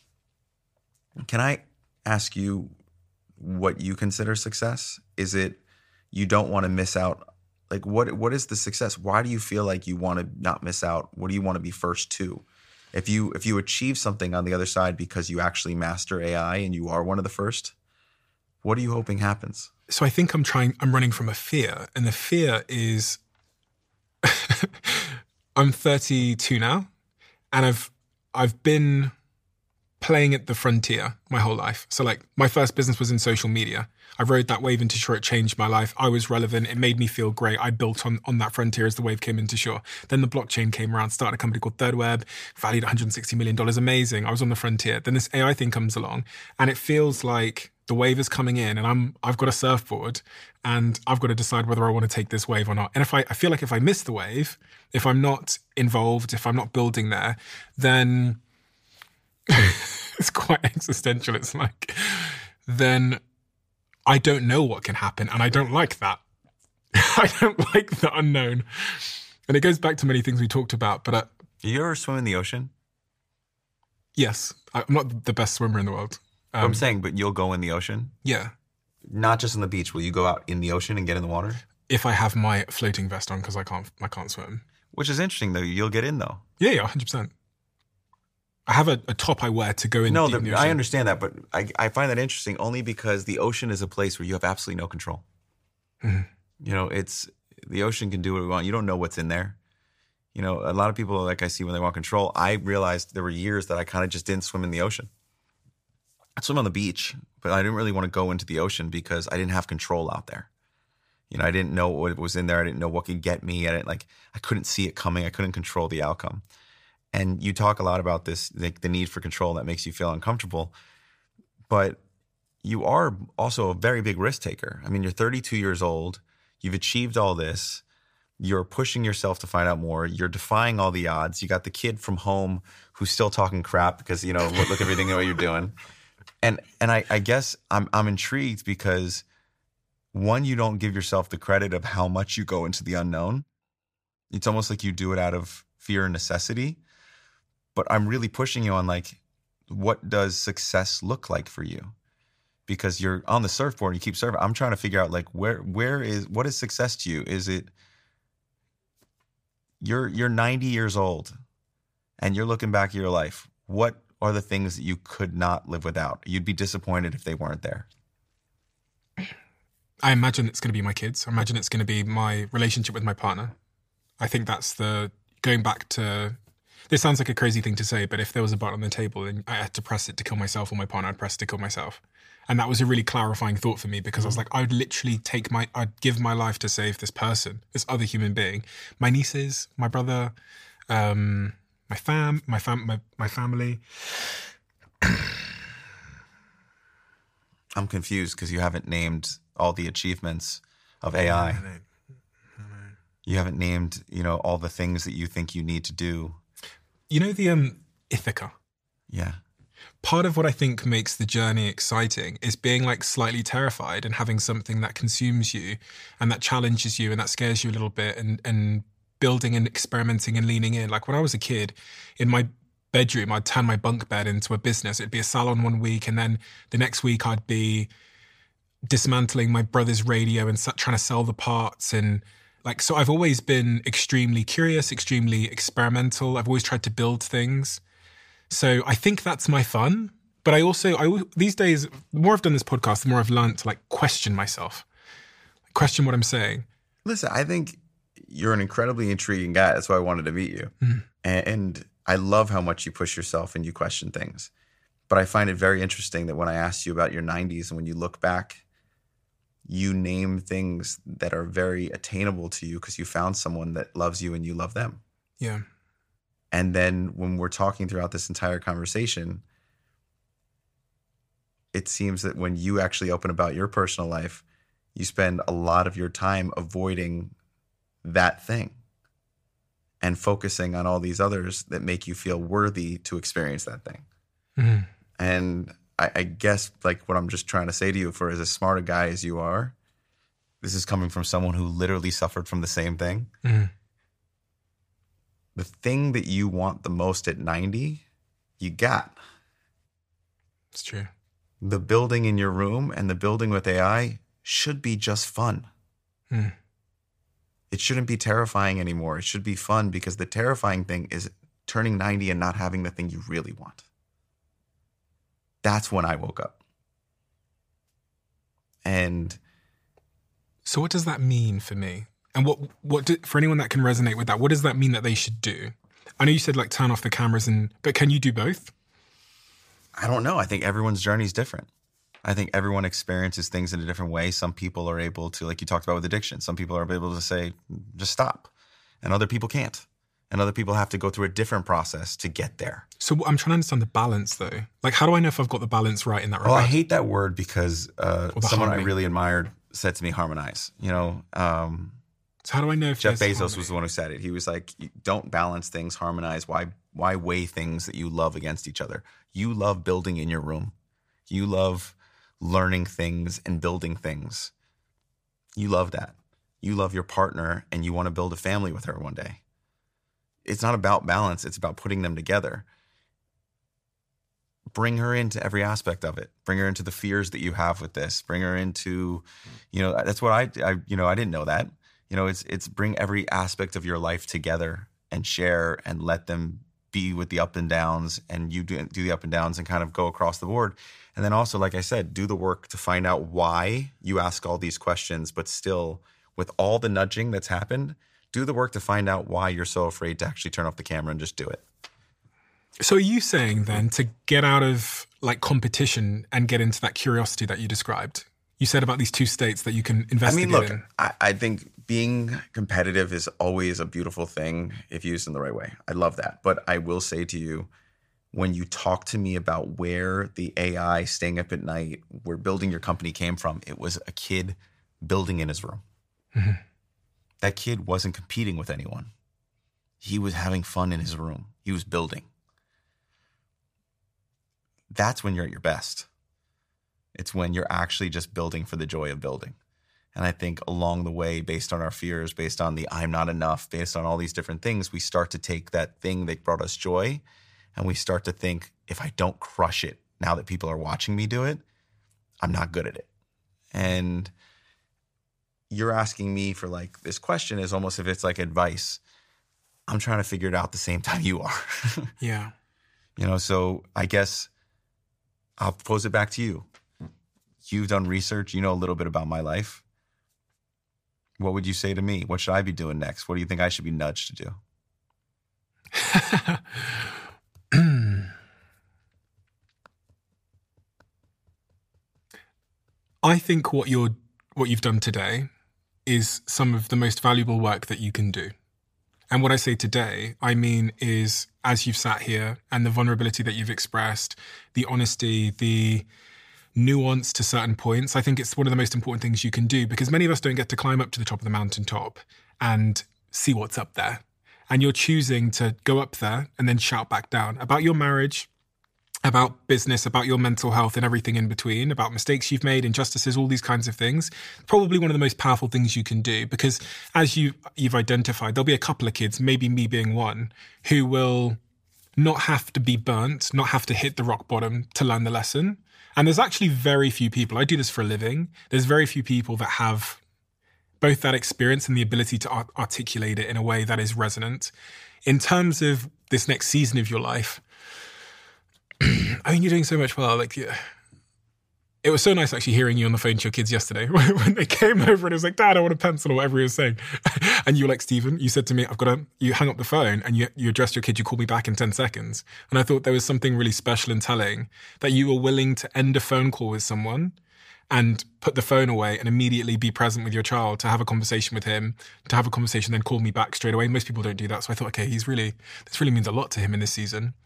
Can I ask you what you consider success? Is it you don't want to miss out? Like, what is the success? Why do you feel like you want to not miss out? What do you want to be first to? If you achieve something on the other side because you actually master AI and you are one of the first, what are you hoping happens? So I think I'm running from a fear, and the fear is I'm 32 now, and I've been playing at the frontier my whole life. So like my first business was in social media. I rode that wave into shore. It changed my life. I was relevant. It made me feel great. I built on that frontier as the wave came into shore. Then the blockchain came around, started a company called Third Web, valued $160 million. Amazing. I was on the frontier. Then this AI thing comes along, and it feels like the wave is coming in, and I've got a surfboard, and I've got to decide whether I want to take this wave or not. And I feel like if I miss the wave, if I'm not involved, if I'm not building there, then it's quite existential. It's like, then I don't know what can happen, and I don't like that. I don't like the unknown. And it goes back to many things we talked about, but Do you ever swim in the ocean? yes, I'm not the best swimmer in the world. I'm saying, but you'll go in the ocean? Yeah. Not just on the beach. Will you go out in the ocean and get in the water? If I have my floating vest on, because I can't swim. Which is interesting, though. You'll get in, though. Yeah, 100%. I have a top I wear to go in deep in the ocean. I understand that, but I find that interesting only because the ocean is a place where you have absolutely no control. Mm-hmm. You know, the ocean can do what we want. You don't know what's in there. You know, a lot of people, like I see when they want control, I realized there were years that I kind of just didn't swim in the ocean. I'd swim on the beach, but I didn't really want to go into the ocean because I didn't have control out there. You know, I didn't know what was in there. I didn't know what could get me. I couldn't see it coming. I couldn't control the outcome. And you talk a lot about this, the need for control that makes you feel uncomfortable. But you are also a very big risk taker. I mean, you're 32 years old. You've achieved all this. You're pushing yourself to find out more. You're defying all the odds. You got the kid from home who's still talking crap because, you know, look everything the way you're doing. And I guess I'm intrigued because, one, you don't give yourself the credit of how much you go into the unknown. It's almost like you do it out of fear and necessity. But I'm really pushing you on, like, what does success look like for you? Because you're on the surfboard and you keep surfing. I'm trying to figure out, like, what is success to you? Is it you're 90 years old and you're looking back at your life. What are the things that you could not live without? You'd be disappointed if they weren't there. I imagine it's going to be my kids. I imagine it's going to be my relationship with my partner. I think that's going back to, this sounds like a crazy thing to say, but if there was a button on the table and I had to press it to kill myself or my partner, I'd press it to kill myself. And that was a really clarifying thought for me because I was like, I'd literally I'd give my life to save this person, this other human being. My nieces, my brother, my family. I'm confused because you haven't named all the achievements of AI. No. You haven't named, all the things that you think you need to do. You know the Ithaca? Yeah. Part of what I think makes the journey exciting is being like slightly terrified and having something that consumes you and that challenges you and that scares you a little bit and building and experimenting and leaning in. Like when I was a kid, in my bedroom, I'd turn my bunk bed into a business. It'd be a salon one week, and then the next week I'd be dismantling my brother's radio and trying to sell the parts. And so I've always been extremely curious, extremely experimental. I've always tried to build things. So I think that's my fun. But I these days, the more I've done this podcast, the more I've learned to question myself, question what I'm saying. Listen, I think you're an incredibly intriguing guy. That's why I wanted to meet you. Mm-hmm. And I love how much you push yourself and you question things. But I find it very interesting that when I asked you about your 90s and when you look back, you name things that are very attainable to you because you found someone that loves you and you love them. Yeah. And then when we're talking throughout this entire conversation, it seems that when you actually open about your personal life, you spend a lot of your time avoiding that thing and focusing on all these others that make you feel worthy to experience that thing. Mm-hmm. And I guess what I'm just trying to say to you, for as a smart a guy as you are, this is coming from someone who literally suffered from the same thing. Mm-hmm. The thing that you want the most at 90, you got. It's true. The building in your room and the building with AI should be just fun. Mm. It shouldn't be terrifying anymore. It should be fun because the terrifying thing is turning 90 and not having the thing you really want. That's when I woke up. And so what does that mean for me? And for anyone that can resonate with that, what does that mean that they should do? I know you said like turn off the cameras, but can you do both? I don't know. I think everyone's journey is different. I think everyone experiences things in a different way. Some people are able to, like you talked about with addiction, some people are able to say, just stop. And other people can't. And other people have to go through a different process to get there. So I'm trying to understand the balance though. Like, how do I know if I've got the balance right in that regard? Well, I hate that word because someone I really admired said to me, harmonize. So how do I know if Jeff Bezos harmony? was the one who said it. He was like, don't balance things, harmonize. Why weigh things that you love against each other? You love building in your room. You love learning things and building things. You love that. You love your partner and you want to build a family with her one day. It's not about balance. It's about putting them together. Bring her into every aspect of it. Bring her into the fears that you have with this. Bring her into, that's what I didn't know that. It's bring every aspect of your life together and share and let them be with the up and downs, and you do the up and downs and kind of go across the board. And then also, like I said, do the work to find out why you ask all these questions, but still with all the nudging that's happened, do the work to find out why you're so afraid to actually turn off the camera and just do it. So are you saying then to get out of like competition and get into that curiosity that you described? You said about these two states that you can investigate in. I think being competitive is always a beautiful thing if used in the right way. I love that. But I will say to you, when you talk to me about where the AI staying up at night, where building your company came from, it was a kid building in his room. Mm-hmm. That kid wasn't competing with anyone. He was having fun in his room. He was building. That's when you're at your best. It's when you're actually just building for the joy of building. And I think along the way, based on our fears, based on the I'm not enough, based on all these different things, we start to take that thing that brought us joy and we start to think, if I don't crush it now that people are watching me do it, I'm not good at it. And you're asking me for like this question is almost if it's like advice. I'm trying to figure it out the same time you are. Yeah. So I guess I'll pose it back to you. You've done research. You know a little bit about my life. What would you say to me? What should I be doing next? What do you think I should be nudged to do? I think what you've done today is some of the most valuable work that you can do. And what I say today, I mean, is as you've sat here and the vulnerability that you've expressed, the honesty, the nuance to certain points, I think it's one of the most important things you can do, because many of us don't get to climb up to the top of the mountaintop and see what's up there. And you're choosing to go up there and then shout back down about your marriage, about business, about your mental health and everything in between, about mistakes you've made, injustices, all these kinds of things. Probably one of the most powerful things you can do, because as you've identified, there'll be a couple of kids, maybe me being one, who will not have to be burnt, not have to hit the rock bottom to learn the lesson. And there's actually very few people, I do this for a living, there's very few people that have both that experience and the ability to articulate it in a way that is resonant. In terms of this next season of your life, I mean, you're doing so much well. Like, yeah. It was so nice actually hearing you on the phone to your kids yesterday when they came over and it was like, Dad, I want a pencil, or whatever he was saying. And you were like, Stephen, you said to me, you hung up the phone and you addressed your kid, you called me back in 10 seconds. And I thought there was something really special and telling that you were willing to end a phone call with someone and put the phone away and immediately be present with your child, to have a conversation with him, to have a conversation, then call me back straight away. Most people don't do that. So I thought, okay, this really means a lot to him in this season.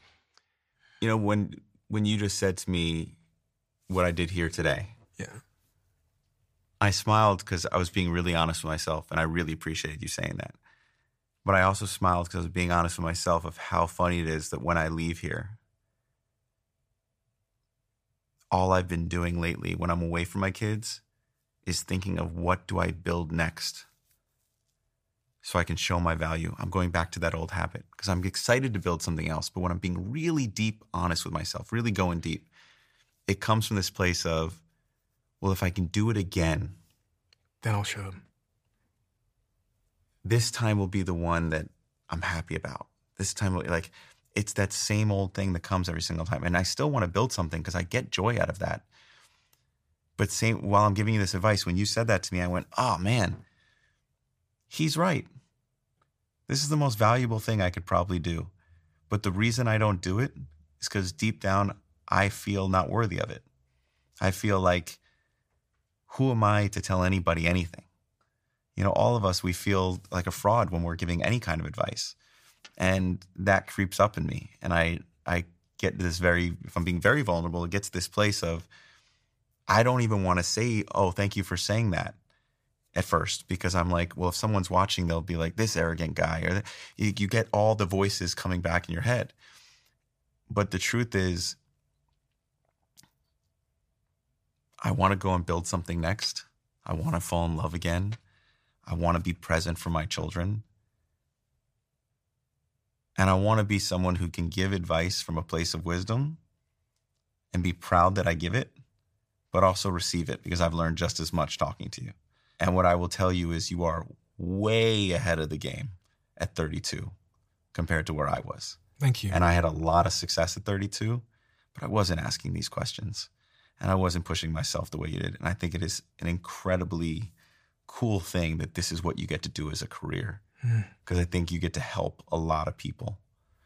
When you just said to me what I did here today, yeah, I smiled because I was being really honest with myself, and I really appreciated you saying that. But I also smiled because I was being honest with myself of how funny it is that when I leave here, all I've been doing lately when I'm away from my kids is thinking of what do I build next so I can show my value. I'm going back to that old habit because I'm excited to build something else. But when I'm being really deep honest with myself, really going deep, it comes from this place of, well, if I can do it again, then I'll show them. This time will be the one that I'm happy about. this time, like, it's that same old thing that comes every single time. And I still want to build something because I get joy out of that. But while I'm giving you this advice, when you said that to me, I went, oh man, he's right. This is the most valuable thing I could probably do. But the reason I don't do it is because deep down, I feel not worthy of it. I feel like, who am I to tell anybody anything? You know, all of us, we feel like a fraud when we're giving any kind of advice. And that creeps up in me. And I get this if I'm being very vulnerable, it gets to this place of, I don't even want to say, oh, thank you for saying that at first, because I'm like, well, if someone's watching, they'll be like, this arrogant guy, or you get all the voices coming back in your head. But the truth is, I want to go and build something next. I want to fall in love again. I want to be present for my children. And I want to be someone who can give advice from a place of wisdom and be proud that I give it, but also receive it, because I've learned just as much talking to you. And what I will tell you is you are way ahead of the game at 32 compared to where I was. Thank you. And I had a lot of success at 32, but I wasn't asking these questions. And I wasn't pushing myself the way you did. And I think it is an incredibly cool thing that this is what you get to do as a career. Because I think you get to help a lot of people.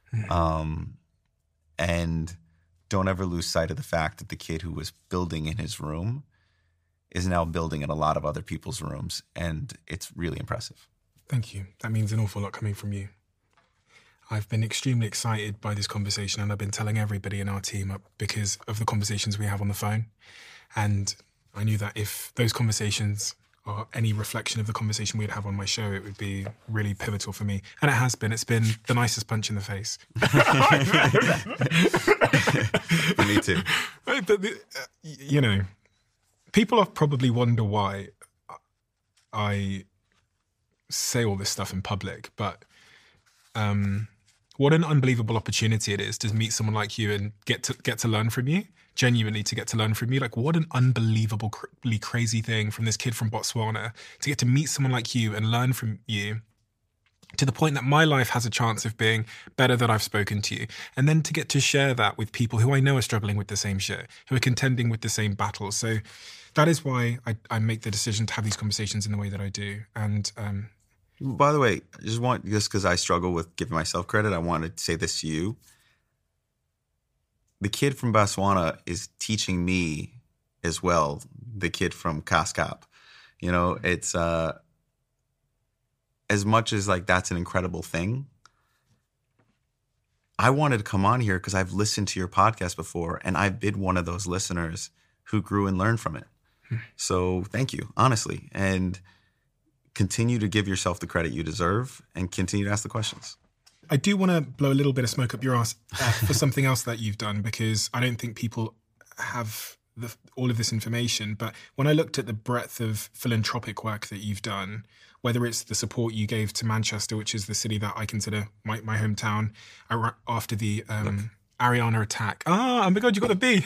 And don't ever lose sight of the fact that the kid who was building in his room is now building in a lot of other people's rooms. And it's really impressive. Thank you. That means an awful lot coming from you. I've been extremely excited by this conversation, and I've been telling everybody in our team because of the conversations we have on the phone. And I knew that if those conversations are any reflection of the conversation we'd have on my show, it would be really pivotal for me. And it has been. It's been the nicest punch in the face. Me too. But, you know, people probably wonder why I say all this stuff in public, but what an unbelievable opportunity it is to meet someone like you and get to learn from you. Genuinely to get to learn from you. Like, what an unbelievably crazy thing from this kid from Botswana to get to meet someone like you and learn from you, to the point that my life has a chance of being better that I've spoken to you. And then to get to share that with people who I know are struggling with the same shit, who are contending with the same battles. So that is why I make the decision to have these conversations in the way that I do. And by the way, just because I struggle with giving myself credit, I want to say this to you. The kid from Botswana is teaching me as well, the kid from Kaskap. You know, it's as much as like that's an incredible thing. I wanted to come on here because I've listened to your podcast before, and I've been one of those listeners who grew and learned from it. So thank you, honestly. And continue to give yourself the credit you deserve and continue to ask the questions. I do want to blow a little bit of smoke up your ass for something else that you've done, because I don't think people have all of this information. But when I looked at the breadth of philanthropic work that you've done, whether it's the support you gave to Manchester, which is the city that I consider my hometown, after the Ariana attack. Oh my God, you got the B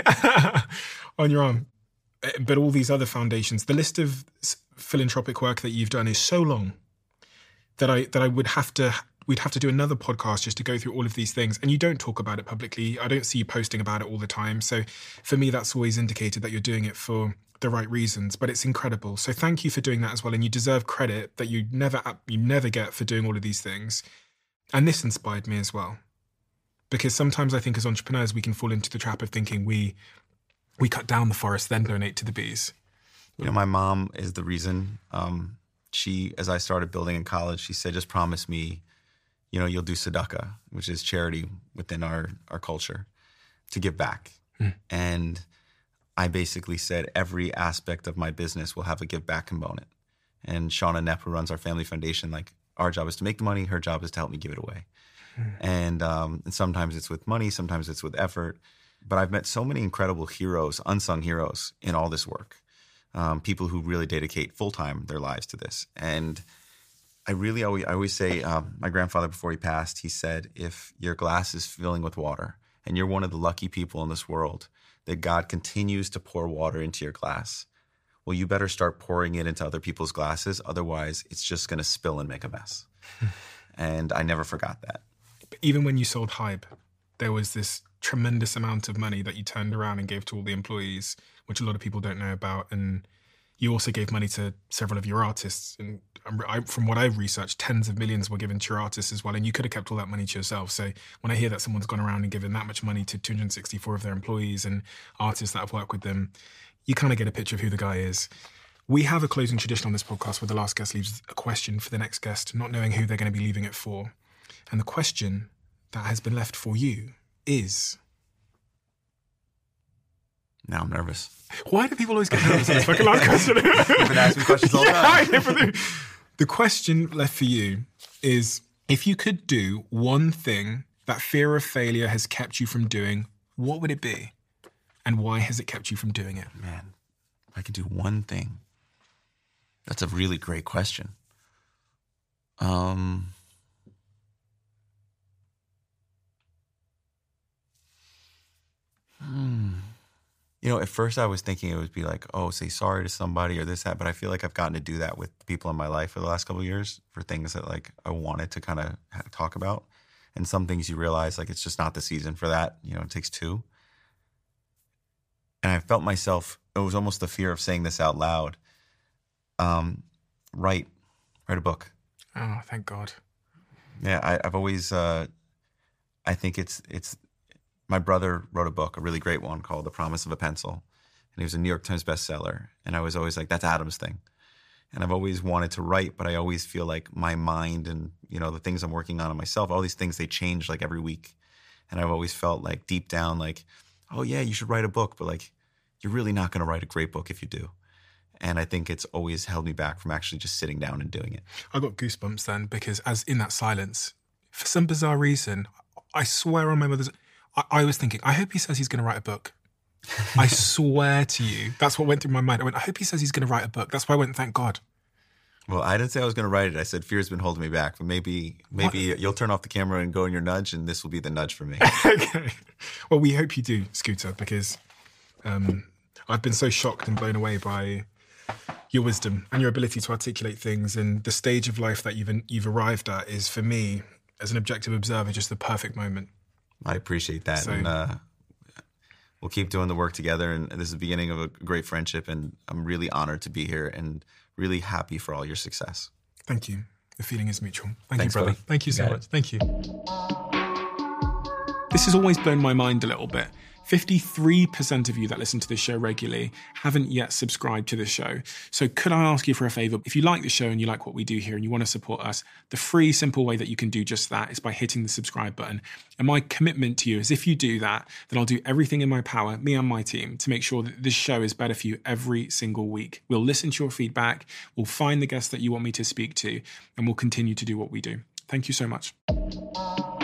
on your arm. But all these other foundations, the list of philanthropic work that you've done is so long that I would have to... We'd have to do another podcast just to go through all of these things. And you don't talk about it publicly. I don't see you posting about it all the time. So for me, that's always indicated that you're doing it for the right reasons. But it's incredible. So thank you for doing that as well. And you deserve credit that you never get for doing all of these things. And this inspired me as well. Because sometimes I think as entrepreneurs, we can fall into the trap of thinking we cut down the forest, then donate to the bees. You know, my mom is the reason. She, as I started building in college, she said, just promise me, you know, you'll do tzedakah, which is charity within our culture, to give back. And I basically said every aspect of my business will have a give back component. And Shauna Knepp, who runs our family foundation, like, our job is to make the money, her job is to help me give it away. And sometimes it's with money, sometimes it's with effort. But I've met so many incredible heroes, unsung heroes in all this work. People who really dedicate full-time their lives to this. And I always say, my grandfather, before he passed, he said, if your glass is filling with water and you're one of the lucky people in this world that God continues to pour water into your glass, well, you better start pouring it into other people's glasses. Otherwise, it's just going to spill and make a mess. And I never forgot that. even when you sold Hybe, there was this tremendous amount of money that you turned around and gave to all the employees, which a lot of people don't know about. And you also gave money to several of your artists. And from what I've researched, tens of millions were given to your artists as well. And you could have kept all that money to yourself. So when I hear that someone's gone around and given that much money to 264 of their employees and artists that have worked with them, you kind of get a picture of who the guy is. We have a closing tradition on this podcast where the last guest leaves a question for the next guest, not knowing who they're going to be leaving it for. And the question that has been left for you is... Now I'm nervous. Why do people always get nervous on this fucking last question? You've been asking questions all the time. The question left for you is, if you could do one thing that fear of failure has kept you from doing, what would it be? And why has it kept you from doing it? Man, if I could do one thing. That's a really great question. You know, at first I was thinking it would be like, oh, say sorry to somebody or this, that. But I feel like I've gotten to do that with people in my life for the last couple of years for things that like I wanted to kind of talk about. And some things you realize like it's just not the season for that. You know, it takes two. And I felt myself, it was almost the fear of saying this out loud. Write a book. Oh, thank God. Yeah, I've always, I think it's, my brother wrote a book, a really great one called The Promise of a Pencil. And he was a New York Times bestseller. And I was always like, that's Adam's thing. And I've always wanted to write, but I always feel like my mind and, you know, the things I'm working on in myself, all these things, they change like every week. And I've always felt like deep down, like, oh yeah, you should write a book, but like, you're really not going to write a great book if you do. And I think it's always held me back from actually just sitting down and doing it. I got goosebumps then because as in that silence, for some bizarre reason, I swear on my mother's... I was thinking, I hope he says he's going to write a book. I swear to you, that's what went through my mind. I went, I hope he says he's going to write a book. That's why I went, thank God. Well, I didn't say I was going to write it. I said fear's been holding me back. But maybe you'll turn off the camera and go in your nudge, and this will be the nudge for me. Okay. Well, we hope you do, Scooter, because I've been so shocked and blown away by your wisdom and your ability to articulate things. And the stage of life that you've arrived at is, for me, as an objective observer, just the perfect moment. I appreciate that. So, and we'll keep doing the work together. And this is the beginning of a great friendship. And I'm really honored to be here and really happy for all your success. Thank you. The feeling is mutual. Thanks, you, brother. buddy. Thank you so much. Thank you. This has always blown my mind a little bit. 53% of you that listen to this show regularly haven't yet subscribed to the show. So could I ask you for a favor? If you like the show and you like what we do here and you want to support us, the free, simple way that you can do just that is by hitting the subscribe button. And my commitment to you is if you do that, then I'll do everything in my power, me and my team, to make sure that this show is better for you every single week. We'll listen to your feedback, we'll find the guests that you want me to speak to, and we'll continue to do what we do. Thank you so much.